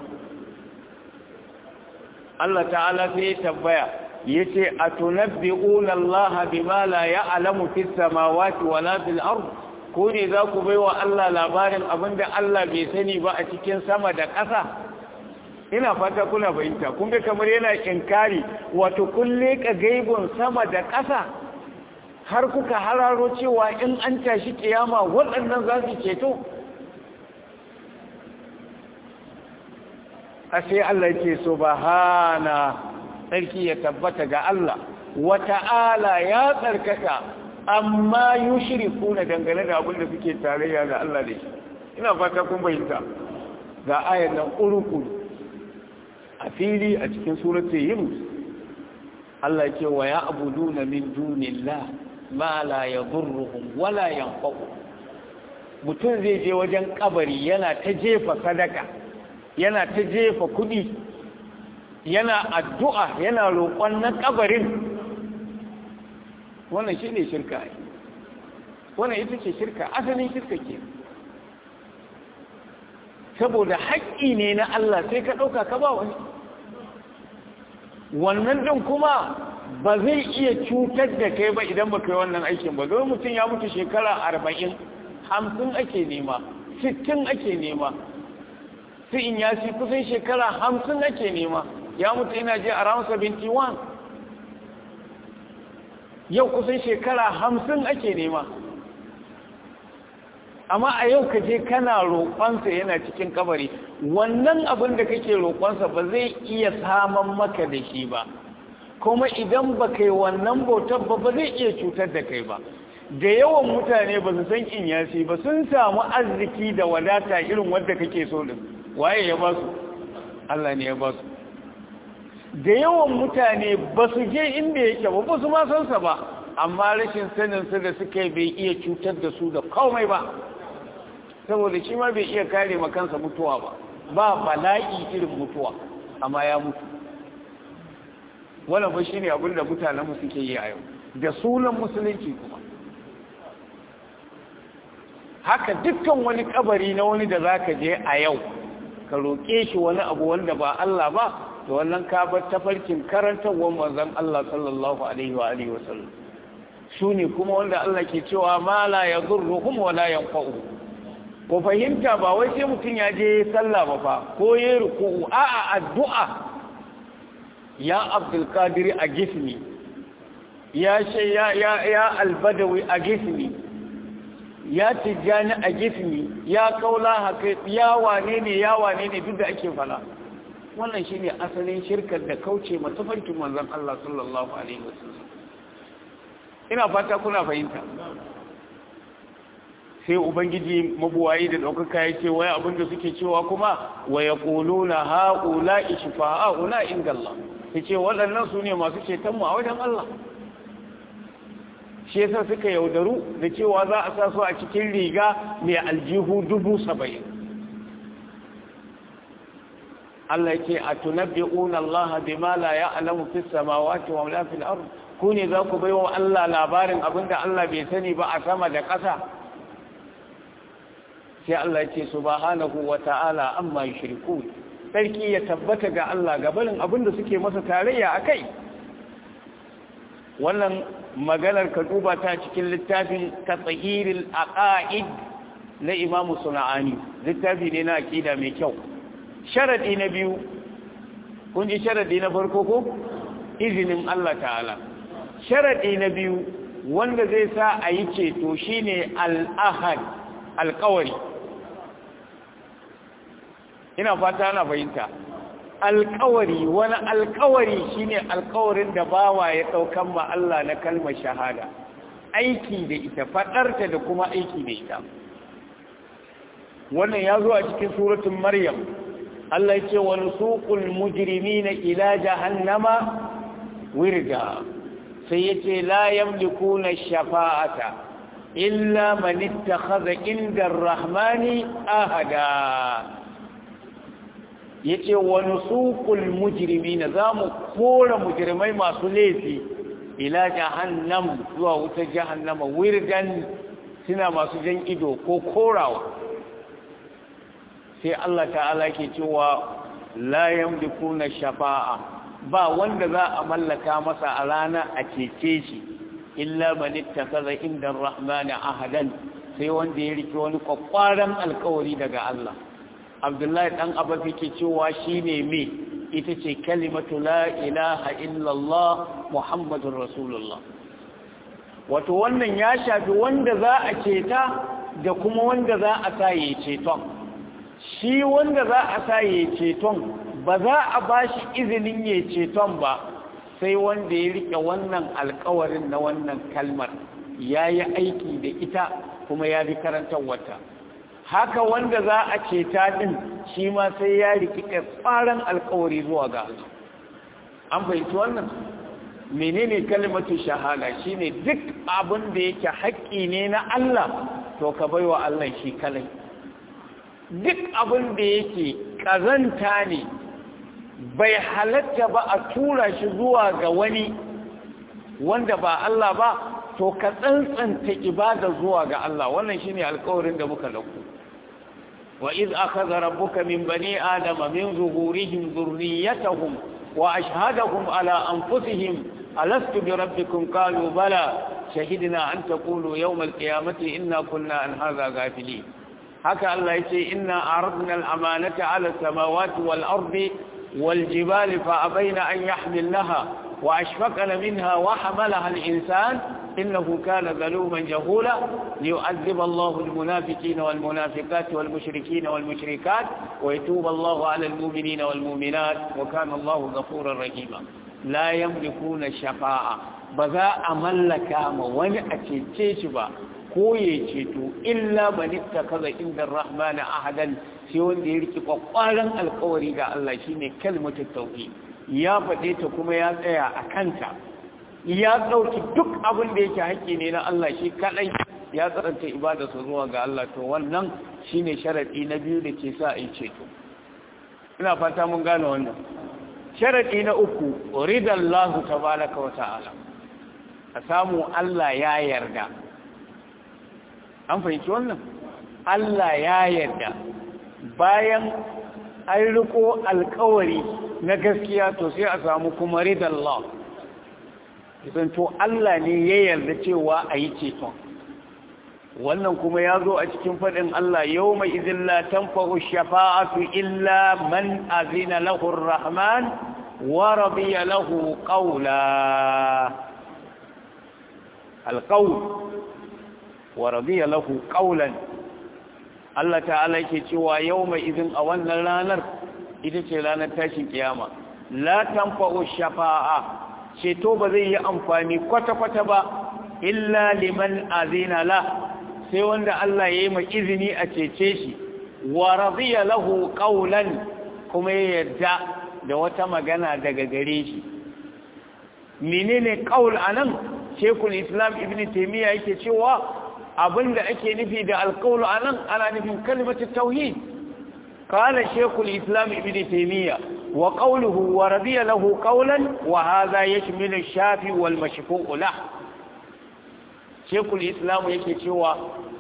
Allah ta'ala sai ya tabbaya yace atunabbi'una Allah bima la ya'lamu fis samawati wala fil ard ko ne za ku baiwa Allah labarin abinda Allah bai sani ba a cikin sama da ƙasa ina fata kuna bayinta kun ga kamar yana inkari wato kulle ka gaibun sama da ƙasa har kuka hararo cewa in an tashi kiyama waɗannan za su ceto ashe Allah yake subhana sarki ya tabbata ga Allah wa ta'ala ya tsarkaka amma yushrikuna dangane da abin da suke tarayya da Allah da shi ina fata kun bayyana ga ayan nan uruku a fili a cikin suratul yunus Allah yake wa ya'buduna min dunillah ma la yadurruhum wala yanfa'u mutum zai je wajen kabari yana ta jefa sadaka yana ta jefa kudi yana addu'a yana roƙon na kabarin wannan shi ne shirka wannan ita ce shirka asalin shirka ke saboda haƙƙi ne na Allah sai ka ɗauka ka ba wani wannan ɗin kuma ba zai iya cutar da kai ba idan ba kai wannan aikin ba don mutum ya mutu shekara 40 50 ake nema 60 ake nema su in ya ci kusan shekara 50 ake nema ya mutu ina je a round 71 yau kusan shekara 50 ake nema amma a yau ka je kana roƙonsa yana cikin kabari wannan abin da kake roƙonsa ba zai iya saman maka da shi ba kuma idan ba kai wannan bautar ba ba zai iya cutar da kai ba da yawan mutane ba su san in yasi ba sun samu arziki da wadata irin wanda kake so din waye ya ba su Allah ne ya ba su da yawan mutane ba su je inda yake ba su ma san sa ba amma rashin sanin su da suka bai iya cutar da su da komai ba saboda shi ma bai iya kare ma kansa mutuwa ba ba bala'i irin mutuwa amma ya mutu wannan ba shine abin da mutanen mu suke yi a yau da sunan musulunci kuma haka dukkan wani kabari na wani da zaka je a yau ka roƙe shi wani abu wanda ba Allah ba to wannan ka bar tafarkin karantawar manzon Allah sallallahu alaihi wa alihi wasallam shine kuma wanda Allah ke cewa ma la yadurruhum wa la yanfa'u ko fahimta ba wai sai mutun ya je sallah ba fa ko yayi ruku'u a'a addu'a ya Abdul Qadir a gismi ya Al-Badawi a gismi ya Tijjani a gismi ya Kaula haka ya wane ne duk da ake fala wannan shine asalin shirkar da kauce matafarkin manzon Allah sallallahu alaihi wasallam ina fata kuna fahimta sai ubangiji mabuwayi da daukaka yake waya abinda suke cewa kuma wa yaquluna haula ishfa'una indallah yace waɗannan su ne masu ceton mu a wajen Allah shi yasa suka yaudaru da cewa za a sa su a cikin riga mai aljihu 70,000 Allah yake atunabbi'una Allah bima la ya'lamu fis samawati wa la fil ard ku ne za ku baiwa Allah labarin abinda Allah bai sani ba a sama da ƙasa sai Allah ya ce subhanahu wa ta'ala amma yushrikun sarki ya tabbata ga Allah gabanin abinda suke masa tarayya akai wannan maganar ka duba ta cikin littafin Tathhirul Aqaid na Imam Sunani littafi ne na aqida mai kyau sharadi na biyu kun ji sharadi na farko ko izinin Allah ta'ala sharadi na biyu wanda zai sa a yi ceto shine al-ahad alƙawari ina fata ana fahimta alƙawari wani alƙawari shine alƙawarin da bawa ya ɗaukan ma Allah na kalmar shahada aiki da ita faɗarta da kuma aiki da ita wannan ya zo a cikin suratul maryam Allah ya ce wa nusuqul mujrimina ila jahannama wirda sai yace la yamlikuna shafa'ata illa man ittakhadha inda ar-rahmani ahada yace wa nusuqul mujrimina zamu kora mujrimai masu laifi ila jahannam zuwa wutar jahannama wirdan suna masu jan ido ko korawa sai Allah ta'ala ke cewa la yamlikuna shafa'a ba wanda za a mallaka masa a rana a cece shi illa man ittakaza inda ar-rahmani ahadan sai wanda ya rike wani kwakwaran alkawari daga Allah Abdullahi dan Abbas yake cewa shine me ita ce kalimatu la ilaha illallah muhammadur rasulullah wato wannan ya shafi wanda za a ceta da kuma wanda za a saye ceton shi wanda za a saye ceton ba za a bashi izinin ya ceton ba sai wanda ya rike wannan alkawarin na wannan kalmar yayi aiki da ita kuma ya bi karantar wata haka wanda za a ceta din shi ma sai ya riki tsaran alkawari zuwa ga Allah an fahimci wannan menene kalmatu shahada shine duk abin da yake haƙƙi ne na Allah to ka baiwa Allah shi kalai duk abin da yake kazanta ne bai halatta ba a tura shi zuwa ga wani wanda ba Allah ba to ka tsantsanta ibada zuwa ga Allah wannan shine alƙawarin da muka dauko wa iz akhadha rabbuka min bani adama min zuhurihim dhurriyyatahum wa ashhadahum ala anfusihim alastu bi rabbikum qalu bala shahidna an taqulu yawm alqiyamati inna kunna an hadha ghafilin haka Allah yace inna aradna al-amanata ala as-samawati wal ardi wal jibali fa abayna an yahmilnaha wa ashfaqna minha wa hamalaha al-insan إنه كان ظلوما جهولا ليعذب الله المنافقين والمنافقات والمشركين والمشركات ويتوب الله على المؤمنين والمؤمنات وكان الله غفورا رحيما لا يملكون الشفاعة بذا أملك ونأتيتشبا كويتشتو إلا من اتخذ عند الرحمن أحدا سيون ديرك وقالا القوري الله شيني كلمة التوحيد يا فتيتكم يا سيا أكنتا ya ɗauki duk abin da yake haƙƙi ne na Allah shi kaɗai ya tsaranta ibadarsa zuwa ga Allah to wannan shine sharaɗi na biyu da ke sa a yi ceto ina fata mun gane wannan sharaɗi na uku ridallahu tabaraka wa ta'ala a samu Allah ya yarda an fahimci wannan Allah ya yarda bayan an riko alƙawari na gaskiya to sai a samu kuma ridallahu to Allah ne ya yarda cewa a yi ceton wannan kuma ya zo a cikin faɗin Allah yau mai izin la tanfa'u shafa'atu illa man azina lahu ar-rahman wa radiya lahu qawla al-qawl wa radiya lahu qawlan Allah ta'ala yake cewa yau mai izin a wannan ranar ita ce ranar tashin kiyama la tanfa'u shafa'a ceto ba zai yi amfani kwata-kwata ba illa liman azina la sai wanda Allah ya yi mai izini a cece shi wa radiya lahu qawlan kuma ya yarda da wata magana daga gare shi menene qaul anan Sheikhul Islam Ibn Taymiyyah yake cewa abinda ake nufi da alqaul anan ana nufin kalmatu tauhid qala Sheikhul Islam Ibn Taymiyyah وقوله ورضي له قولا وهذا يشمل الشافي والمشفوع له شيخ الإسلام yake cewa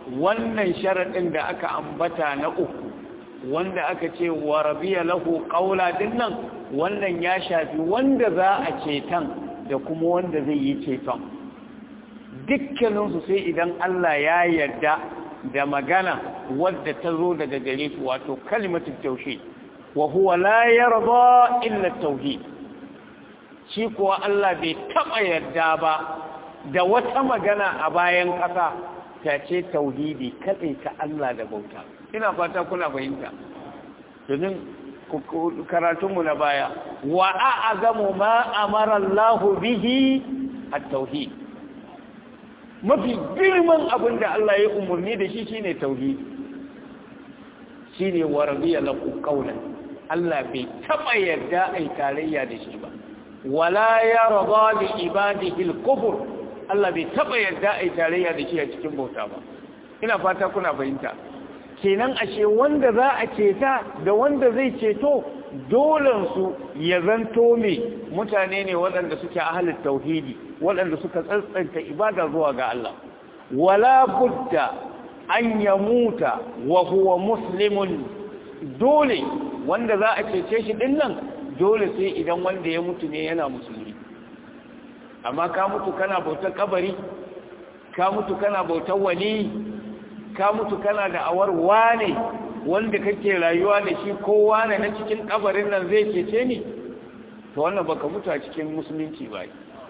wannan sharadin da aka ambata na uku wanda aka ce wa rabiya lahu qawla dinnan wannan ya shafi wanda za a cetan da kuma wanda zai yi ceton dukkaninsu sai idan Allah ya yarda da magana wadda ta zo daga gare su wato kalimatul tauhid wa huwa la yarda illa tauhid shi kuwa Allah bai taba yarda ba da wata magana a bayan kasa ta ce tauhidi kadai ta Allah da bauta ina fata kuna fahimta domin karatunmu na baya wa a'azamu ma amara Allah bihi at-tauhid mafi girman abin da Allah ya umarni da shi shine tauhidi shine warabiya lahu qawlan Allah bai taba yarda ai tarayya da shi ba wala yarda li ibadihi al-kufr Allah bai taba yarda ai tarayya da shi a cikin bauta ba ina fata kuna fahimta kenan ashe wanda za a ceta da wanda zai ceto dolen su ya zanto me mutane ne waɗanda suke ahlul tauhidi waɗanda suka tsantsanta ibada zuwa ga Allah wala budda an yamuta wa huwa muslimun dole wanda za a cece shi din nan dole sai idan wanda ya mutu ne yana musulmi amma ka mutu kana bautar kabari ka mutu kana bautar wali ka mutu kana da awar wane wanda kake rayuwa da shi ko wane na cikin kabarin nan zai cece ni to wannan baka mutu a cikin musulunci ba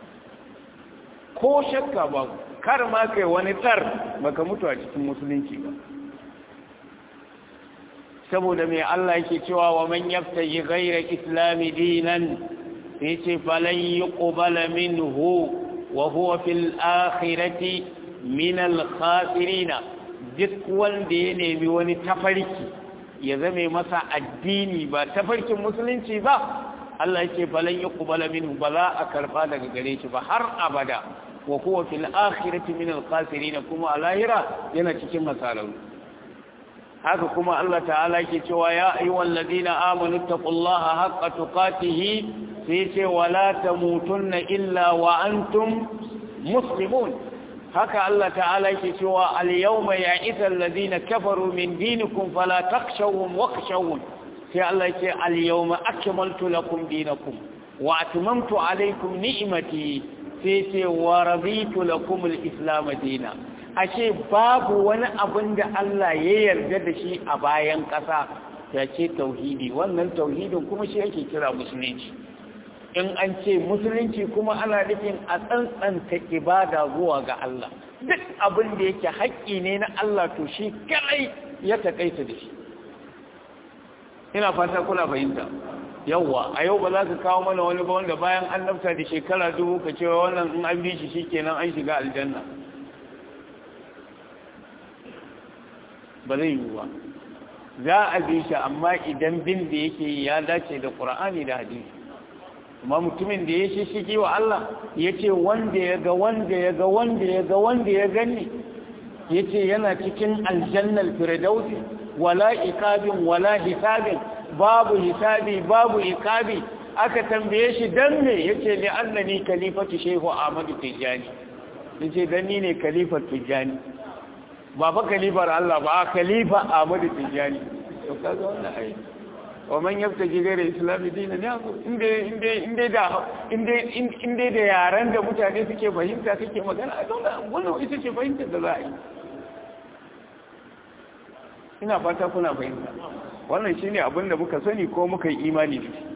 ko shakka ba kar ma kai wani tsar baka mutu a cikin musulunci ba saboda mai Allah yake cewa wa man yaftaji ghayra islami dinan yace falan yuqbala minhu wa huwa fil akhirati min al khasirin duk wanda ya nemi wani tafarki ya zame masa addini ba tafarkin musulunci ba Allah yake falan yuqbala minhu ba za a karba daga gare shi ba har abada wa huwa fil akhirati min al khasirin kuma a lahira yana cikin masalan haka kuma Allah ta'ala yake cewa ya ayyuhal ladina amanu taqullaha haqqa tuqatih sai ce wala tamutunna illa wa antum muslimun haka Allah ta'ala yake cewa al-yawma ya'isa alladhina kafaru min dinikum fala takhshawhum wakhshawun sai Allah yake al-yawma akmaltu lakum dinakum wa atmamtu alaykum ni'mati sai ce wa raditu lakum al-islam dinan ashe babu wani abin da Allah ya yarda da shi a bayan ƙasa ya ce tauhidi wannan tauhidin kuma shi yake kira musulunci in an ce musulunci kuma ana nufin a tsantsanta ibada zuwa ga Allah duk abin da yake haƙƙi ne na Allah to shi kai ya takaita da shi ina fata kuna fahimta yawa a yau ba za ka kawo mana wani ba wanda bayan annabta da shekara 2000 ka cewa wannan in an bi shi shikenan an shiga aljanna ba zai yi ba za a bi shi amma idan bin da yake ya dace da ƙur'ani da hadisi amma mutumin da ya shishigi wa Allah ya ce wanda ya ga wanda ya ga wanda ya ga wanda ya gani ya ce yana cikin aljannal firdausi wala iqabin wala hisabin babu hisabi babu iqabi aka tambaye shi dan me yace li annani khalifatu shehu ahmadu tijani yace dan ni ne khalifatu tijani ba fa kalifar Allah ba khalifa Ahmad Tijani to kaga wannan ai wa man yabtaji ghayra islami dinan ya inde da yaran da mutane suke fahimta kake magana a dole wannan ita ce fahimtar da za a yi ina fata kuna fahimta wannan shine abin da muka sani ko muka yi imani da shi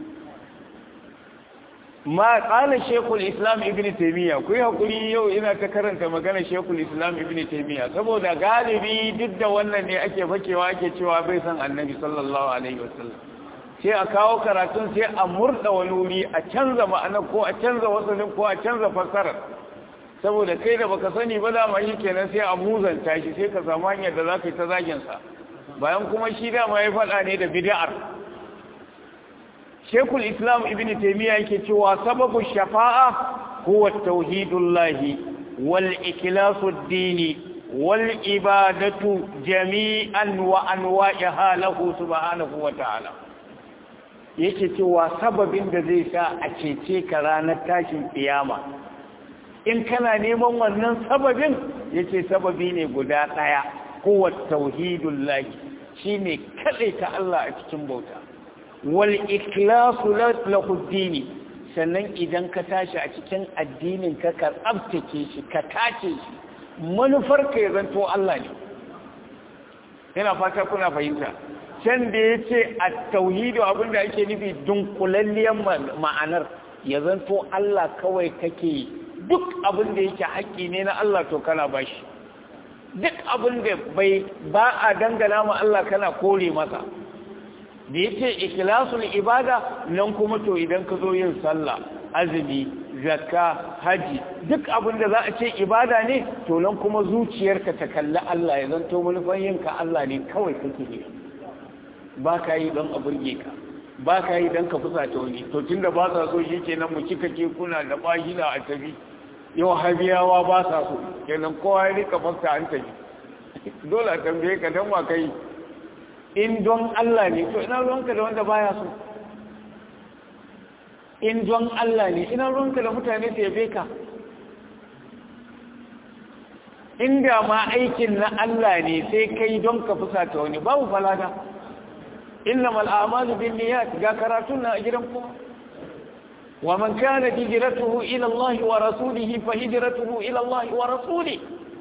ma qala shaykhul islam ibn taymiya ku hakuri yau ina ta karanta magana shaykhul islam ibn taymiya saboda galibi duk da wannan ne ake fakewa ake cewa bai san annabi sallallahu alaihi wasallam sai a kawo karatun sai a murda wani wuri a canza ma'ana ko a canza wasalin ko a canza fasara saboda kai da baka sani ba dama shi kenan sai a muzanta shi sai ka samu hanyar da za ka yi ta zagin sa bayan kuma shi dama ya faɗa ne da bid'ar Sheikhul Islam Ibn Taymiyyah yake cewa sababu shafa'a huwa tauhidullahi wal ikhlasu dini wal ibadatu jami'an wa anwa'iha lahu subhanahu wa ta'ala yake cewa sababin da zai sa a cece ka ranar tashin kiyama in kana neman wannan sababin yace sababi ne guda daya huwa tauhidul lahi shine ta Allah a cikin bauta wal ikhlasu lahu dini sannan idan ka tashi a cikin addinin ka tsabtace shi ka tace shi manufar ka ya zanto Allah ne ina fata kuna fahimta can da yace at-tauhid abinda ake nufi dunkulalliyar ma'anar ya zanto Allah kawai kake duk abin da yake haƙƙi ne na Allah to kana bashi duk abin da ba a dangana ma Allah kana kore masa da yace ikhlasul ibada nan kuma to idan ka zo yin sallah azumi zakka haji duk abin da za a ce ibada ne to nan kuma zuciyarka ta kalli Allah ya zanto manufan yinka Allah ne kawai kake yi ba ka yi don a burge ka ba ka yi don ka fusata wani to tunda ba sa so shi kenan mu kika ke kuna da bashina a tafi yau habiyawa ba sa so kenan kowa ya rika fasta an tafi dole a tambaye ka don wa kai in don Allah ne to ina ruwanka da wanda baya so in don Allah ne ina ruwanka da mutane su yabe ka inda ma aikin na Allah ne sai kai don ka fusata wani babu falada innamal a'malu binniyat ga karatun na gidan ku wa man kana hijratuhu ila Allah wa rasulihi fa hijratuhu ila Allah wa rasulihi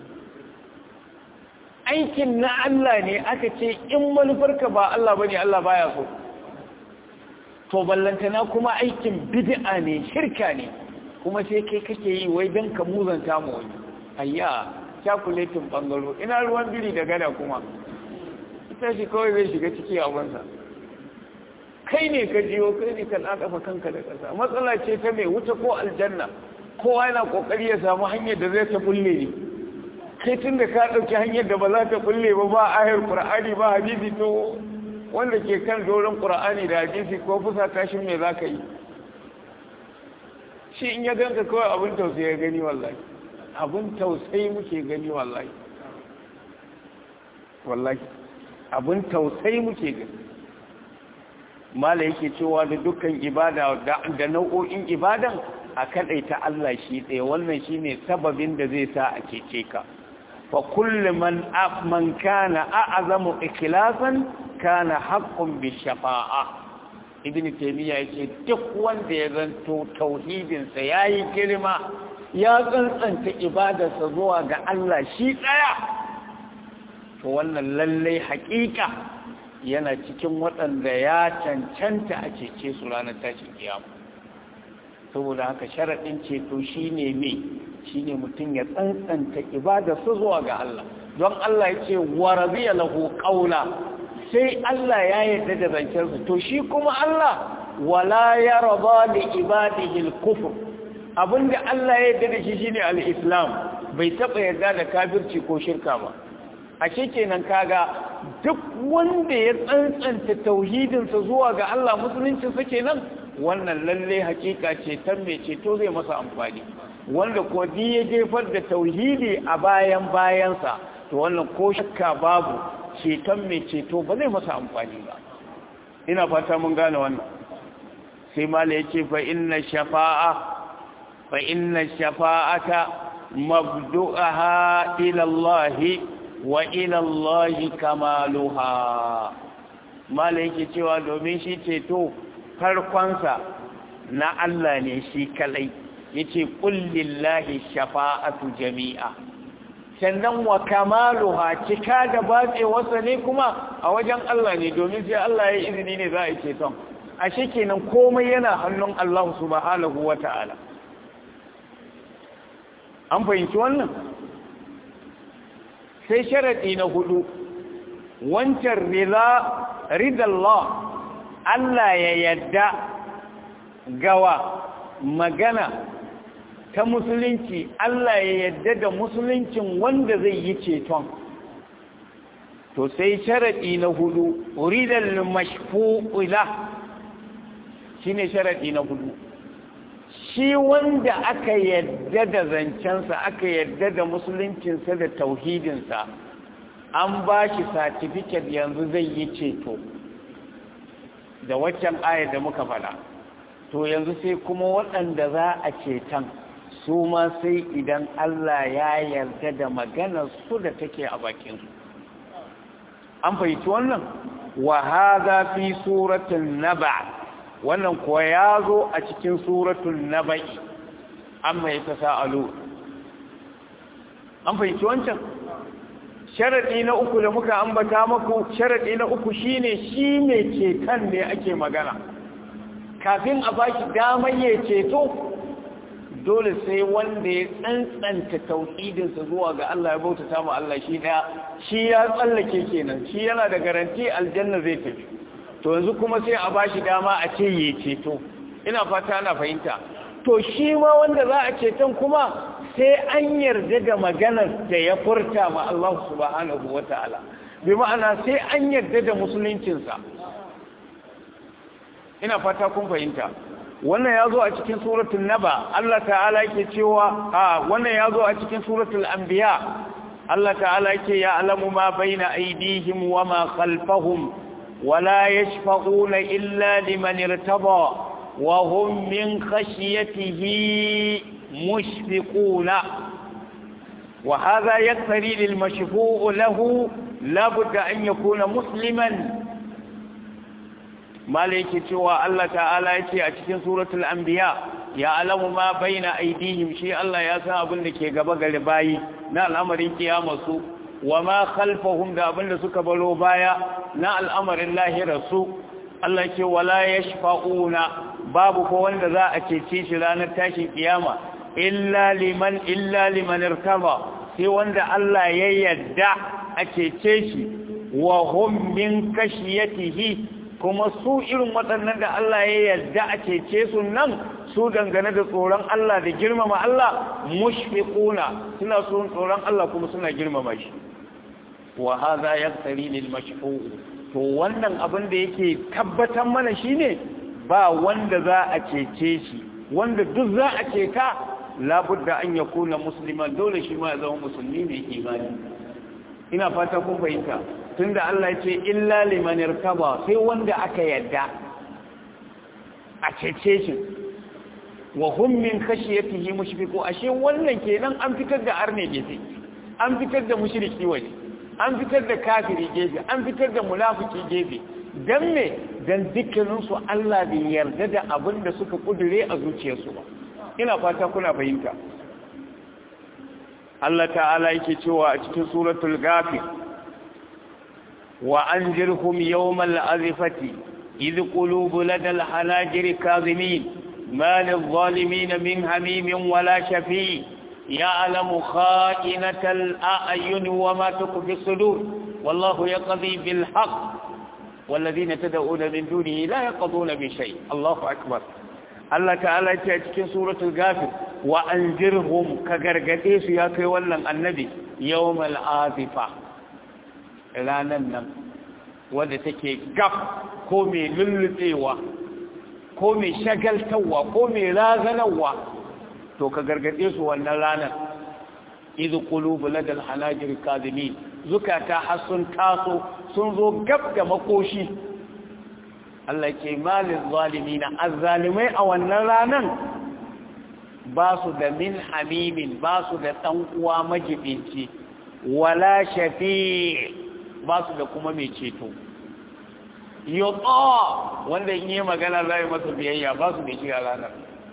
aikin na Allah ne aka ce in manufarka ba Allah bane Allah baya so to ballantana kuma aikin bid'a ne shirka ne kuma sai kai kake yi wai dan ka muzanta mu wani ayya calculating bangaro ina ruwan biri da gada kuma ita shi kawai zai shiga ciki a wansa kai ne ka jiyo kai ne ka lakafa kanka da ƙasa matsala ce ta mai wuta ko aljanna kowa yana kokari ya samu hanyar da zai ta bulle ne kai tun da ka ɗauki hanyar da ba za ta bulle ba ayar ƙura'ani ba hadisi to wanda ke kan doron ƙura'ani da hadisi ko fusa tashin mai za ka yi shi in ya ganka kawai abin tausayi ya gani wallahi abin tausayi muke gani wallahi abin tausayi muke gani mala yake cewa da dukkan ibada da nau'o'in ibadan a kaɗaita Allah shi ɗaya wannan shine sababin da zai sa a cece ka فكل من كان أعظم إخلاصا كان حق بالشفاعة ابن تيمية يقول تقوان ديزن توحيد سياي كلمة يا أنت إبادة سزوى الله شيء فوانا للي حقيقة yana cikin waɗanda ya cancanta a cece su ranar tashin kiyama saboda haka sharaɗin ceto shine me shine mutum ya tsantsanta ibada su zuwa ga Allah don Allah ya ce wa radiya lahu qawla sai Allah ya yarda da zancen su to shi kuma Allah wala yarda li ibadihi al-kufr abinda Allah ya yarda da shi shine al-islam bai taba yarda da kafirci ko shirka ba a kenan kaga duk wanda ya tsantsanta tauhidin sa zuwa ga Allah musulunci sa kenan wannan lalle hakika ce tan mai ceto zai masa amfani wanda ko ya jefar da tauhidi a bayansa to wannan ko shakka babu ceton mai ceto ba zai masa amfani ba ina fata mun gane wannan sai mala yace fa inna shafa'ata mabdu'aha ila Allah wa ila Allah kamaluha mala yake cewa domin shi ceto farkonsa na Allah ne shi kalai yace qul lillahi shafa'atu jami'a sannan wa kamaluha cika da batse wasa ne kuma a wajen Allah ne domin sai Allah ya izini ne za a ce ton ashe kenan komai yana hannun Allah subhanahu wata'ala an fahimci wannan sai sharadi na hudu wancan ridallah Allah ya yadda gawa magana ta musulunci Allah ya yadda da musuluncin wanda zai yi ceton to sai sharadi na hudu uridal mashfu'ila shine sharadi na hudu shi wanda aka yadda da zancensa aka yadda da musuluncinsa da tauhidinsa an ba shi certificate yanzu zai yi ceto da waccan ayar da muka fada to yanzu sai kuma waɗanda za a ceton su ma sai idan Allah ya yarda da maganar su da take a bakin su an fahimci wannan wa hadha fi suratul naba wannan ko ya zo a cikin suratul naba'i amma yatasaalu an fahimci wancan sharadi na uku da muka ambata maku sharadi na uku shine shi ne ceton ne ake magana kafin a baki damar ya ceto dole sai wanda ya tsantsanta tauhidinsa zuwa ga Allah ya bautata ma Allah shi daya shi ya tsallake kenan shi yana da garanti aljanna zai tafi to yanzu kuma sai a bashi dama a ce ya ceto ina fata ana fahimta to shi ma wanda za a ceton kuma sai an yarda da maganar da ya furta ma Allah subhanahu wataala bi ma'ana sai an yarda da musuluncinsa ina fata kun fahimta wannan ya zo a cikin suratul naba Allah ta'ala yake cewa wannan ya zo a cikin suratul anbiya Allah ta'ala yake ya alamu ma baina aydihim wa ma khalfahum wa la yashfa'una illa liman irtada wa hum min khashyatihi mushfiquna wa hadha yakfari lil mashfu'u lahu la budda an yakuna musliman malaiki cewa Allah ta'ala ya ce a cikin suratul anbiya ya alamu ma baina aidihim shi Allah ya san abin da ke gaba gari bayi na al'amarin kiyamarsu wa ma khalfahum da abin da suka baro baya na al'amarin lahirarsu Allah ce wala yashfa'una babu ko wanda za a cece shi ranar tashin kiyama illa liman irtaba sai wanda Allah ya yarda a cece shi wa hum min kashiyatihi kuma su irin waɗannan da Allah ya yarda a cece su nan su dangane da tsoron Allah da girmama Allah mushfiquna suna tsoron Allah kuma suna girmama shi wa hadha yaqtari lil mashfu' to wannan abin da yake tabbatar mana shine ba wanda za a cece shi wanda duk za a ceta labudda an yakuna musliman dole shi ma ya zama musulmi mai imani ina fata kun fahimta tunda Allah ya ce illa liman irtaba sai wanda aka yadda a cece shi wa hum min khashiyatihi mushfiqu ashe wannan kenan an fitar da arne gefe an fitar da mushriki waje an fitar da kafiri gefe an fitar da munafiki gefe dan me dan dukkanin su Allah bai yarda da abin da suka kudure a zuciyarsu ba ina fata kuna fahimta Allah ta'ala yake cewa a cikin suratul ghafir وأنذرهم يوم الأزفة إذ قلوب لدى الحناجر كاظمين ما للظالمين من هميم ولا شفيع يعلم خائنة الأعين وما تخفي الصدور والله يقضي بالحق والذين تدعون من دونه لا يقضون بشيء الله أكبر الله تعالى تأتي سورة الغافر وأنذرهم كغرغتيس يا كيولا النبي يوم الآزفة ranar nan wadda take gaf ko mai lullutsewa ko mai shagaltarwa ko mai razanarwa to ka gargade su wannan ranar idh qulubu ladal hanajir kadhimin zukata hasun taso sun zo gab da makoshi Allah ke malil zalimina azzalimai a wannan ranar ba su da min hamimin ba su da dan uwa majibinci wala shafi' ba su da kuma mai ceto yotsa wanda in yi magana za yi masa biyayya ba su da shi a ranar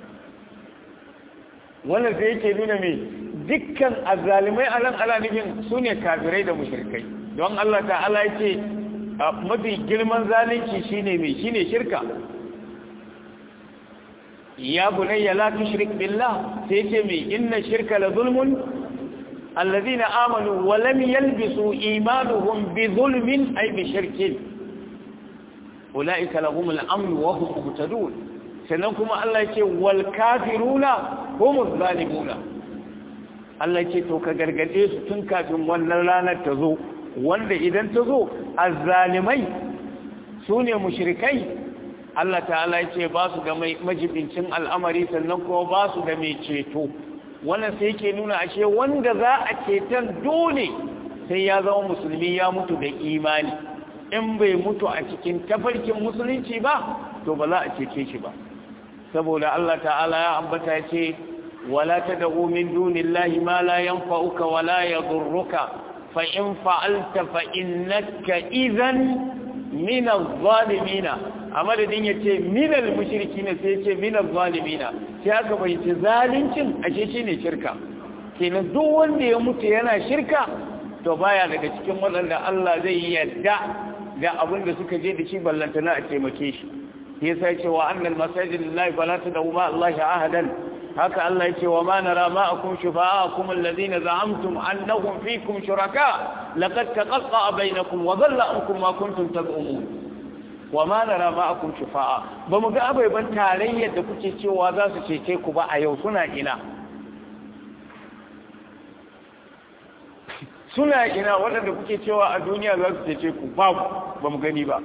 wannan sai yake nuna mai dukkan azalimai a nan ala nufin su ne kafirai da mushrikai don Allah ta'ala ya ce mafi girman zalunci shine mai shine shirka ya bunayya la tushrik billah sai ce mai inna shirka la zulmun الذين آمنوا ولم يلبسوا إيمانهم بظلم أي بشرك أولئك لهم الأمن وهم مهتدون سننكم الله يقول والكافرون هم الظالمون الله يقول توكا غرغديس تنكافر والنلانا تزو wanda idan ta zo azzalimai su ne mushrikai Allah ta'ala ya ce ba su da majibincin al'amari sannan kuma ba su da mai ceto wannan sai yake nuna ashe wanda za a ceton dole sai ya zama musulmi ya mutu da imani in bai mutu a cikin tafarkin musulunci ba to ba za a cece shi ba saboda Allah ta'ala ya ambata ya ce wala tad'u min dunillahi ma la yanfa'uka wala yadhurruka fa in fa'alta fa innaka idhan min adh-dhalimina amma da din yace min al-mushrikina sai yace min adh-dhalimina sai aka bayyana zalincin ashe shine shirka kenan duk wanda ya mutu yana shirka to baya daga cikin wadanda Allah zai yarda da abin da suka je da shi ballantana a taimake shi yasa yace wa annal masajid lillahi fala tad'u ma Allah ahadan haka Allah yace wa ma nara ma'akum shufa'akum alladhina za'amtum annahum fiikum shuraka laqad taqatta'a bainakum wa dhalla ankum ma kuntum tad'umun wa ma nara ma'akum shufa'a bamu ga abaiban tarayyar da kuke cewa za su cece ku ba a yau suna ina waɗanda kuke cewa a duniya za su cece ku ba mu gani ba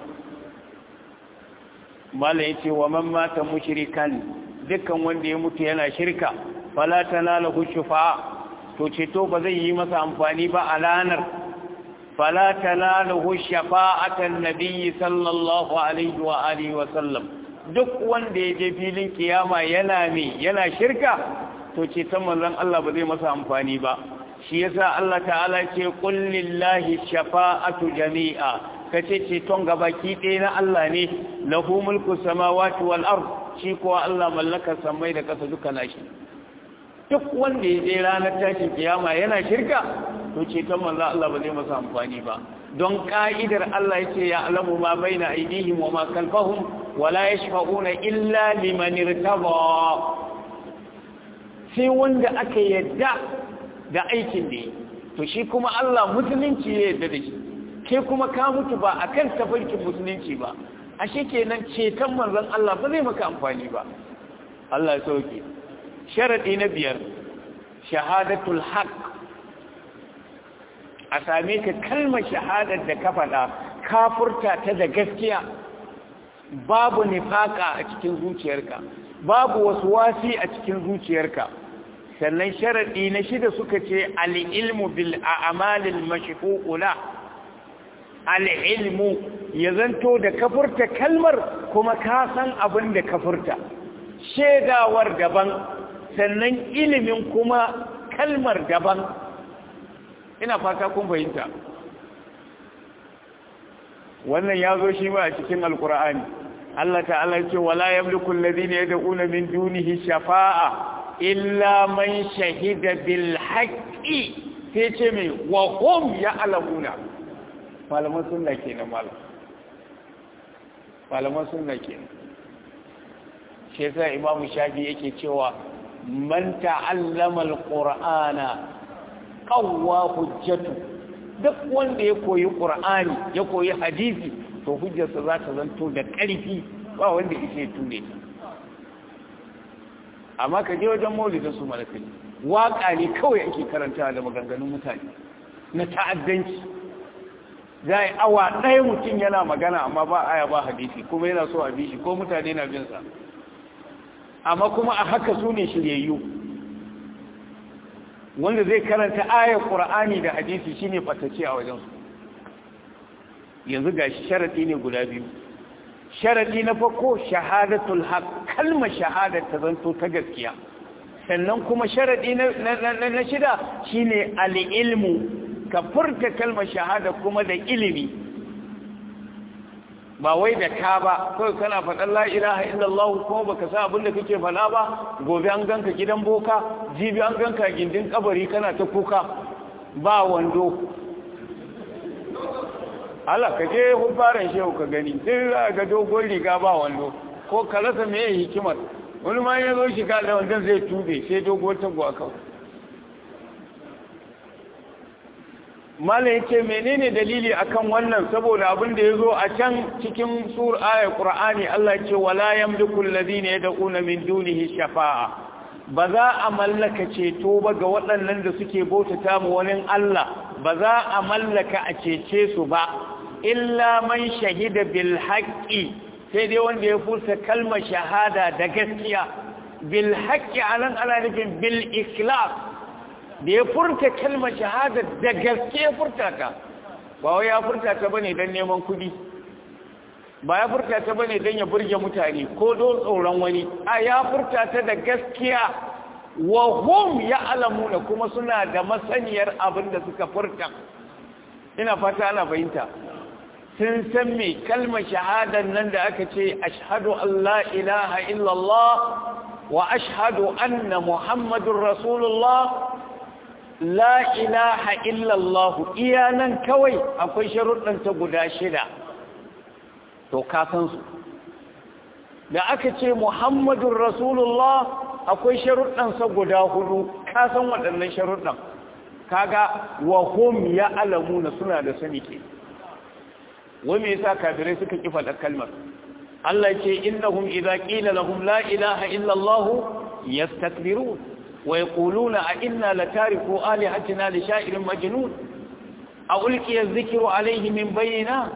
mala yace wa man mata mushrikan dukkan wanda ya mutu yana shirka fala tanalahu shufa'a to ceto ba zai yi masa amfani ba a ranar fala tanalahu shafa'atan nabiyyi sallallahu alaihi wa alihi wa sallam duk wanda ya je filin kiyama yana shirka to ceton manzon Allah ba zai masa amfani ba shi yasa Allah ta'ala ce qul lillahi shafa'atu jami'a kace ceton gabaki ɗaya na Allah ne lahu mulku samawati wal ard shi ko Allah mallakar samai da ƙasa duka nashi duk wanda ya je ranar tashin kiyama yana shirka to ceton manzo Allah ba zai masa amfani ba don ka'idar Allah yace ya alamu ma baina aydihim wa ma khalfahum wa la yashfa'una illa liman irtaba sai wanda aka yadda da aikin da to shi kuma Allah musulunci ya yadda da shi ke kuma ka mutu ba akan tafarkin musulunci ba ashe kenan ceton manzon Allah ba zai maka amfani ba Allah ya sauke sharadi na 5 shahadatul haqq a same ka kalmar shahadar da ka faɗa ka furta ta da gaskiya babu nifaka a cikin zuciyarka babu waswasi a cikin zuciyarka sannan sharadi na 6 suka ce al-ilmu bil a'malil mashfu'ula al-ilmu ya zanto da kafurta kalmar kuma ka san abin da kafurta shedawar daban sannan ilimin kuma kalmar daban ina fata kun fahimta wannan ya zo shi ma a cikin alkur'ani Allah ta'ala ya ce wala yamliku alladhina yad'una min dunihi shafa'a illa man shahida bil haqqi sai ce mai wa hum ya'lamuna malaman sunna kenan malaman sunna kenan shi yasa imamu shafi yake cewa man ta'allama alqur'ana qawwa hujjatu duk wanda ya koyi qur'ani ya koyi hadisi to hujjarsa za ta zanto da ƙarfi ba wanda yake tune amma ka je wajen maulidin su malakai waka ne kawai ake karantawa da maganganun mutane na ta'addanci zai awa ɗaya mutum yana magana amma ba aya ba hadisi kuma yana so a bi shi ko mutane na bin sa amma kuma a haka su ne shiryayyu wanda zai karanta ayar Qur'ani da hadisi shine fatacce a wajen su yanzu gashi sharadi ne guda biyu sharadi na farko shahadatul haqq kalmar shahada ta zanto ta gaskiya sannan kuma sharadi na shida shine al-ilmu ka furta kalmar shahada kuma da ilimi ba wai da ka ba kawai kana faɗan la ilaha illallah ko baka sa abin da kake faɗa ba gobe an ganka gidan boka jibi an ganka gindin kabari kana ta kuka ba wando Allah ka je hubbaran shehu ka gani sai ga dogon riga ba wando ko ka rasa me hikimar wani ma ya zo shiga da wandon zai tube sai dogon tagwa kawai mala yake menene dalili akan wannan saboda abin da yazo a can cikin sur ayat qur'ani Allah yake wala yamliku alladhina yad'una min dunihi shafa'a ba za a mallaka ceto ba ga waɗannan da suke bautata mu wani Allah ba za a mallaka a cece su ba illa man shahida bil haqqi sai dai wanda ya furta kalmar shahada da gaskiya bil haqqi anan ana nufin bil ikhlas da ya furta kalmar shahada da gaske ya furta ta ba wai ya furta ta bane don neman kudi ba ya furta ta bane don ya burge mutane ko don tsoron wani a ya furta ta da gaskiya wa hum ya'lamuna kuma suna da masaniyar abin da suka furta ina fata ana fahimta sun san me kalmar shahadan nan da aka ce ashhadu an la ilaha illallah wa ashhadu anna muhammadur rasulullah la ilaha illallah iya nan kawai akwai sharuɗan ta guda 6 to ka san su da aka ce muhammadur rasulullah akwai sharuɗan sa guda 4 ka san waɗannan sharuɗan kaga wa hum ya'lamuna suna da sani ke wai me yasa kafirai suka kifa da kalmar Allah ce innahum idza qila lahum la ilaha illa Allah yastakbirun wa yaquluna a inna latariku alihatina li sha'irin majnun aw ulqiya adh-dhikru alayhi min bayyina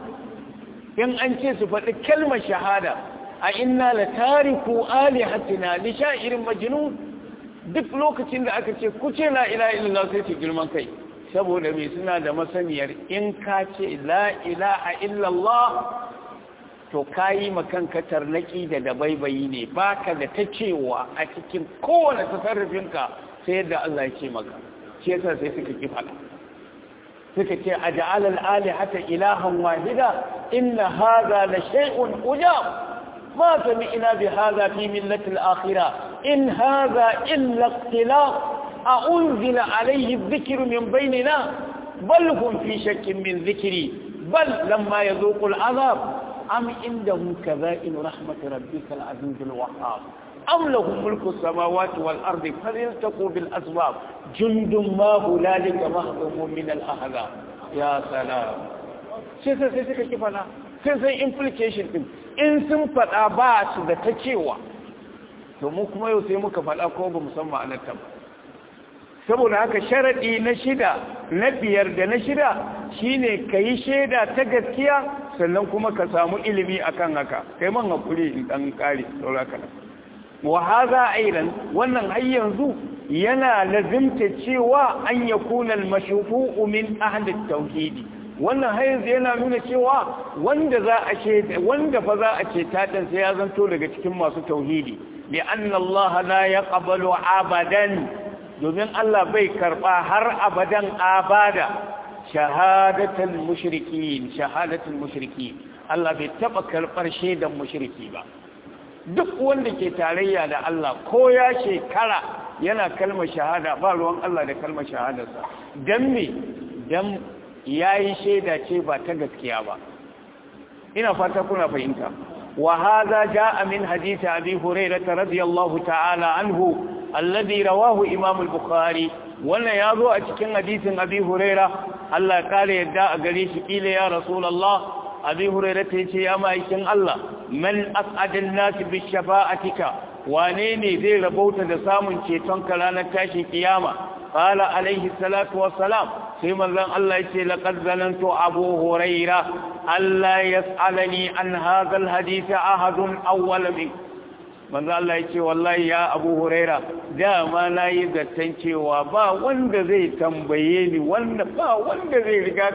in an ce su faɗi kalmar shahada a inna latariku alihatina li sha'irin majnun duk lokacin da aka ce ku ce la ilaha illa Allah sai su girman kai saboda mai suna da masaniyar in ka ce la ilaha illallah to kayi makanka tarnaki da dabaibayi ne baka da ta cewa a cikin kowane tasarrufinka sai yadda Allah ya ce maka shi yasa sai suka ki fada suka ce aj'al al-alihata ilahan wahida inna hadha la shay'un ujab ma sami'na bi hadha fi millati al-akhirah in hadha illa ikhtilaf أأنزل عليه الذكر من بيننا بل هم في شك من ذكري بل لما يذوق العذاب أم عندهم كذائن رحمة ربك العزيز الوهاب أم لهم ملك السماوات والأرض فليلتقوا بالأسباب جند ما هنالك مهزوم من الأحزاب يا سلام sai kake fada sai implication din in sun fada ba su da ta cewa to mu kuma yau sai muka fada ko ba musamman anata ba saboda haka sharadi na 6 na 5 da na 6 shine kai sheda ta gaskiya sannan kuma ka samu ilimi akan haka kai man hakuri in dan kare sauraka wa hadha aidan wannan har yanzu yana lazimta cewa an yakuna al-mashfu'u min ahli at-tauhid wannan har yanzu yana nuna cewa wanda za a ce wanda fa za a ce tadan sai ya zanto daga cikin masu tauhidi li anna Allah la yaqbalu abadan domin Allah bai karba har abadan abada shahadatul mushrikin Allah bai taba karbar shaidan mushriki ba duk wanda ke tarayya da Allah ko ya shekara yana kalmar shahada ba ruwan Allah da kalmar shahadarsa dan me dan yayi shaida ce ba ta gaskiya ba ina fata kuna fahimta wa hadha jaa min hadith abi hurairah radiyallahu ta'ala anhu alladhi rawahu imam al-bukhari wannan yazo a cikin hadisin abi hurairah Allah kare yadda a gare shi kila ya rasulullah abi hurairah tace ya maikin Allah man as'adun nas bi shafa'atika wane ne zai rabauta da samun ceton ka ranar tashin kiyama qala alaihi salatu wassalam sai manzon Allah yace laqad zanantu abu hurairah alla yas'alani an hadha al-hadith ahadun awwal min manzo Allah yace wallahi ya Abu Huraira dama nayi zaton cewa ba wanda zai tambaye ni ba wanda zai riga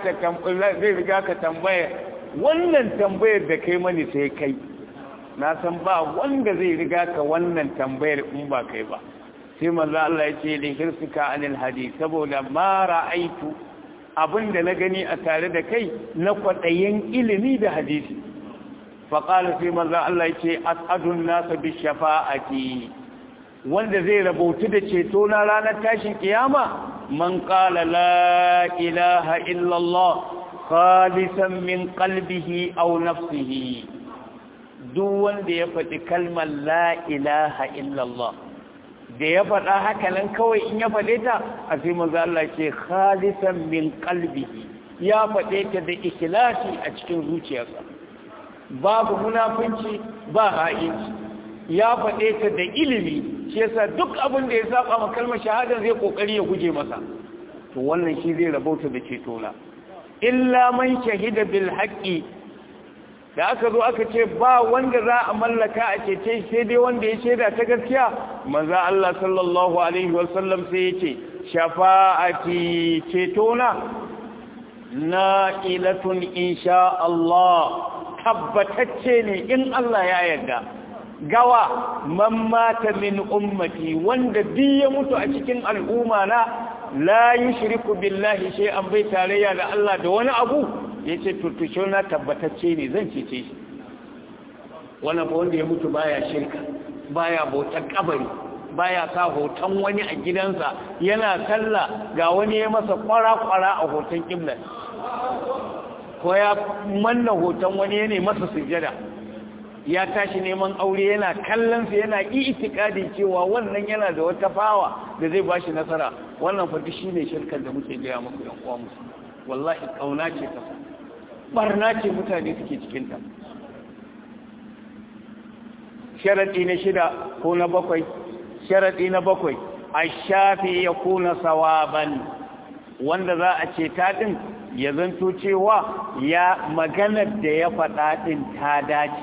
ka tambaya wannan tambayar da kai mani sai kai na san ba wanda zai riga ka wannan tambayar in ba kai ba sai manzo Allah yace li hirsika anil hadith saboda ma ra'aitu abinda na gani a tare da kai na kwadayin ilimi da hadisi faƙala sai manzan Allah ce as'adun nasa bi shafa'ati wanda zai rabautu da ceto na ranar tashin kiyama man qala la ilaha illallah khalisan min qalbihi aw nafsihi duk wanda ya faɗi kalmar la ilaha illallah da ya faɗa haka nan kawai in ya faɗe ta a sai manzan Allah ce khalisan min qalbihi ya faɗe ta da ikhlasi a cikin zuciyarsa babu munafunci ba ha'inci ya faɗe ta da ilimi shi yasa duk abin da ya saba ma kalmar shahada zai kokari ya guje masa to wannan shi zai rabauta da ceto na illa man shahida bil haqqi da aka zo aka ce ba wanda za a mallaka a cece sai dai wanda ya shaida ta gaskiya manzo Allah sallallahu alaihi wasallam sai ya ce shafa'ati cetona na ilatun insha Allah tabbatacce ne in Allah ya yarda gawa man mata min ummati wanda duk ya mutu a cikin al'umma na la yushriku billahi shay'an bai tarayya da Allah da wani abu yace tutusho na tabbatacce ne zan cece shi wannan ba wanda ya mutu baya shirka baya bautar kabari baya sa hoton wani a gidansa yana kalla ga wani ya masa kwara-kwara a hoton kibla ko ya manna hoton wani ya ne masa sujjada ya tashi neman aure yana kallonsa yana itikadin cewa wannan yana da wata fawa da zai bashi nasara wannan fa shi ne shirkar da muke gaya muku yan uwa musu wallahi kauna ce ta barna ce mutane suke cikin ta sharadi na 6 ko na 7 sharadi na 7 ash-shafi yakuna sawaban wanda za a ce ta din ya zanto cewa ya maganar da ya faɗa din ta dace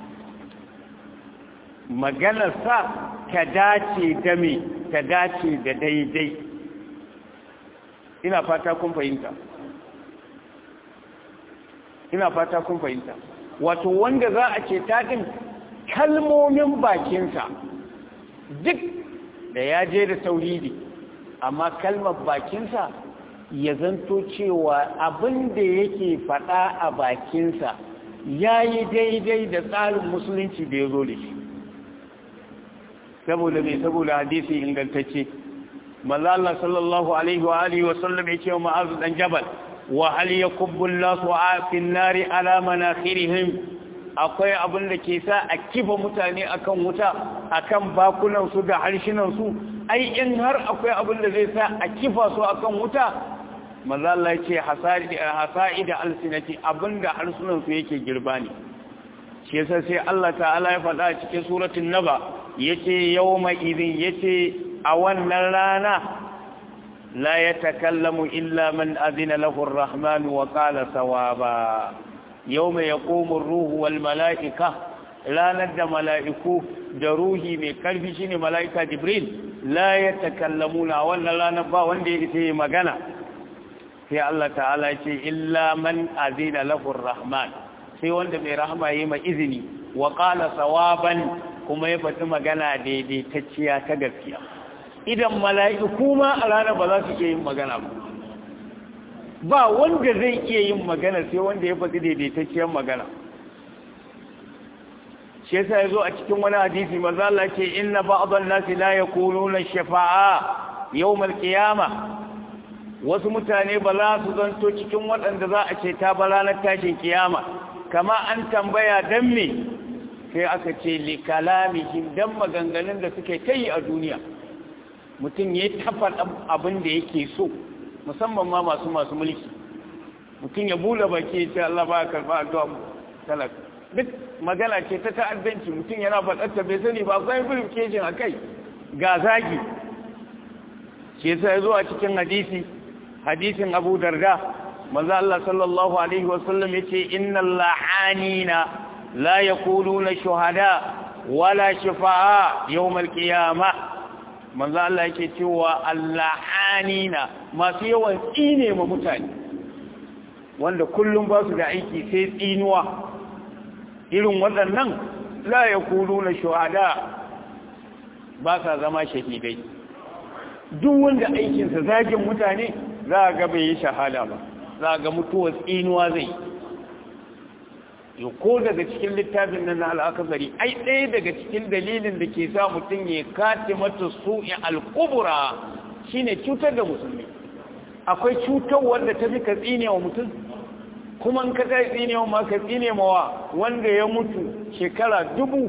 maganarsa ta dace da me ta dace da daidai ina fata kun fahimta wato wanda za a ce taɗin kalmomin bakinsa duk da ya je da tauhidi amma kalmar bakinsa ya zanto cewa abin da yake faɗa a bakinsa ya yi daidai da tsarin musulunci da ya zo da shi saboda mai saboda hadisi ingantacce manzo Allah sallallahu alaihi wa alihi wa sallam yake wa Mu'adh dan Jabal wa hal yakubbu an-nasu fi an-nari ala manakhirihim akwai abin da ke sa a kifa mutane akan wuta akan bakunan su da harshinan su ai in har akwai abin da zai sa a kifa su akan wuta manzo Allah yake hasaid al-sinati abinda harsunan su yake girba ne shi yasa sai Allah ta'ala ya faɗa cikin suratul naba yace yawma idin yace a wannan rana la yatakallamu illa man azina lahu ar-rahman wa qala sawaba yawma yaqumu ar-ruhu wal malaika ranar da mala'iku da ruhi mai karfi shine malaika jibril la yatakallamuna wannan rana ba wanda yake magana sai Allah ta'ala yace illa man azina lahu ar-rahman sai wanda mai rahama yayi mai izini wa qala sawaban kuma ya faɗi magana daidaitacciya ta gaskiya idan mala'iku ma a ranar ba za su iya yin magana ba wanda zai iya yin magana sai wanda ya faɗi daidaitacciyar magana shi yasa yazo a cikin wani hadisi manzo Allah ce inna ba'dhan nasi la yakununa shafa'a yawm al-qiyamah wasu mutane ba za su zanto cikin waɗanda za a ce ta ba ranar tashin kiyama kama an tambaya dan me sai aka ce li kalamihim dan maganganun da suke kai a duniya mutum ya tafa abin da yake so musamman ma masu mulki mutum ya bula baki sai Allah ba karba addu'a talaka duk magana ce ta ta'addanci mutum yana faɗar ta bai sani ba akwai verification akai ga zagi shi yasa yazo a cikin hadisin Abu Darda manzo Allah sallallahu alaihi wasallam yace innal la'anina la yaquluna shuhada wala shafa'a yawm al-qiyamah manzo Allah yake cewa al-la'anina masu yawan tsine ma mutane wanda kullum ba su da aiki sai tsinuwa irin waɗannan la yaquluna shuhada ba sa zama shahidai duk wanda aikinsa zagin mutane za a ga bai yi shahada ba za a ga mutuwar tsinuwa zai yi ko daga cikin littafin nan na al'akabari ai ɗaya daga cikin dalilin da ke sa mutum ya kace mata su'i al-kubura shine cutar da musulmi akwai cutar wanda ta fi ka tsine wa mutum kuma in ka ta tsine wa ma ka tsine mawa wanda ya mutu shekara 1000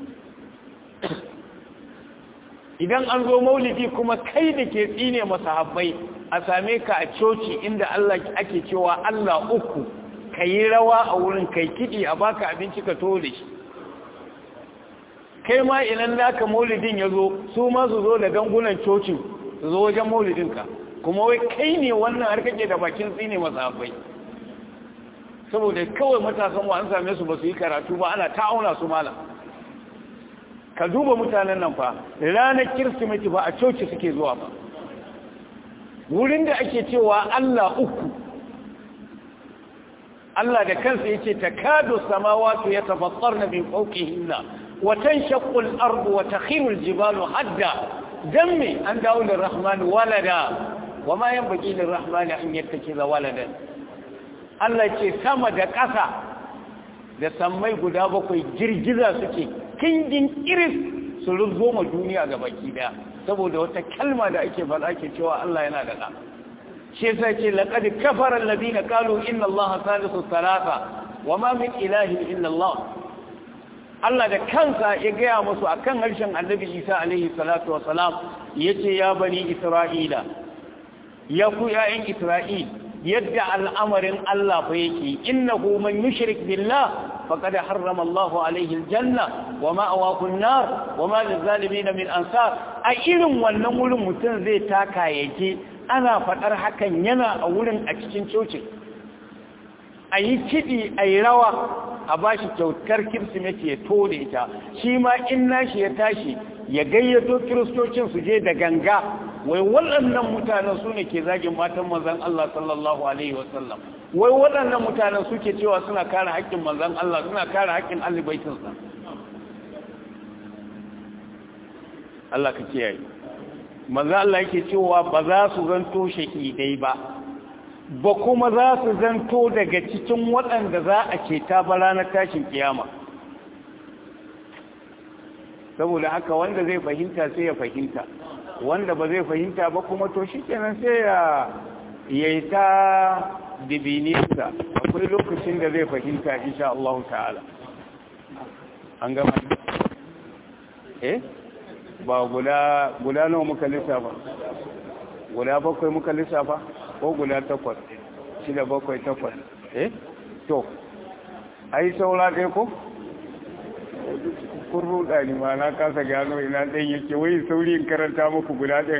idan an zo maulidi kuma kai da ke tsine masahabbai a same ka a coci inda Allah ake cewa Allah uku kai rawa a wurin kai kidi a baka abinci ka tole shi kai ma idan naka maulidin yazo su ma su zo da gangunan cocin su zo wajen maulidin ka kuma wai kai ne wannan har kake da bakin tsine masahabbai saboda kawai matasan wa an same su ba su yi karatu ba ana ta'auna su malam ka duba mutanen nan fa ranar kirsimeti ba a coci suke zuwa ba wurin da ake cewa Allah uku Allah da kansa yace takadu samawati yatafattarna min fawqihinna wa tanshaqqu al-ardu wa takhiru al-jibalu hadda dammi an dawo lirrahman walada wa ma yanbaghi lirrahmani an yattakhidha waladan Allah ce sama da ƙasa da sammai guda bakwai girgiza suke kingin iris su ruzo ma duniya ga baki daya saboda wata kalma da ake faɗa ke cewa Allah yana da ɗa shi yasa ce laqad kafara alladhina qalu inna allaha salisu thalatha wa ma min ilahin illa Allah Allah da kansa ya gaya musu akan harshen Annabi Isa alaihi salatu wa salam yace ya bani Isra'ila ya ku ya'in Isra'il yadda al'amarin Allah fa yake innahu man yushrik billah faqad harrama Allahu alaihi aljanna wa ma'awahu an-nar wa ma lizalimin min ansar a irin wannan wurin mutum zai taka yake ana fadar hakan yana a wurin a cikin coci ayi kidi ayi rawa a bashi kyautar kirsimeti ya tore ita shi ma in nashi ya tashi ya gayyato kiristocin su je da ganga wai waɗannan mutanen su ne ke zagin matan manzan Allah sallallahu alaihi wasallam wai waɗannan mutanen suke cewa suna kare haƙƙin manzan Allah suna kare haƙƙin alibaitinsa Allah ka kiyaye manzan Allah yake cewa ba za su zanto shahidai ba ba kuma za su zanto daga cikin waɗanda za a ceta ba ranar tashin kiyama saboda haka wanda zai fahimta sai ya fahimta wanda ba zai fahimta ba kuma to shi kenan sai ya yi ta dibinisa akwai lokacin da zai fahimta insha Allah ta'ala an gama ba guda nawa muka lissafa guda bakwai muka lissafa ko guda 8 6 7 8 to ai saura ɗaya ko kun ruɗa ni ma na kasa gano ina ɗan yake wai sauri in karanta muku guda ɗin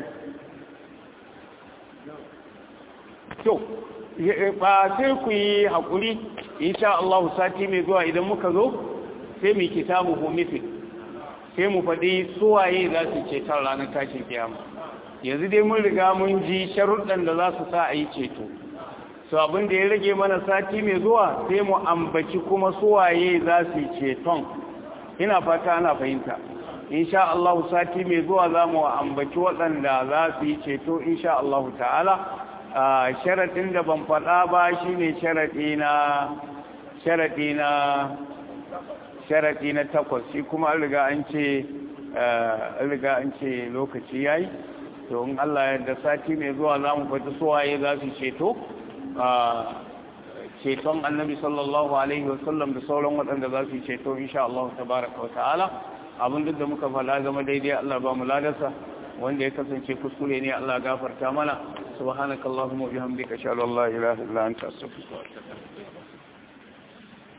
to ba sai ku yi haƙuri insha Allah sati mai zuwa idan muka zo sai mu kitabu homifin sai mu faɗi suwaye za su ceton ranar tashin kiyama yanzu dai mun riga mun ji sharuɗan da za su sa a yi ceto so abin da ya rage mana sati mai zuwa sai mu ambaci kuma suwaye za su yi ceton ina fata ana fahimta insha Allah sati mai zuwa za mu ambaci waɗanda za su yi ceto insha Allah ta'ala sharaɗin da ban faɗa ba shine sharaɗi na 8 shi kuma an riga an ce lokaci yayi to in Allah ya da sati mai zuwa za mu faɗi suwaye za su ceto ceton annabi sallallahu alaihi wasallam da sauran waɗanda za su ceto insha Allah tabaraka wa ta'ala abin duk da muka fara zama daidai Allah ba mu ladarsa wanda ya kasance kuskure ne Allah gafarta mana subhanakallahumma wa bihamdika ashhadu an la ilaha illa anta astaghfiruka wa atubu ilaik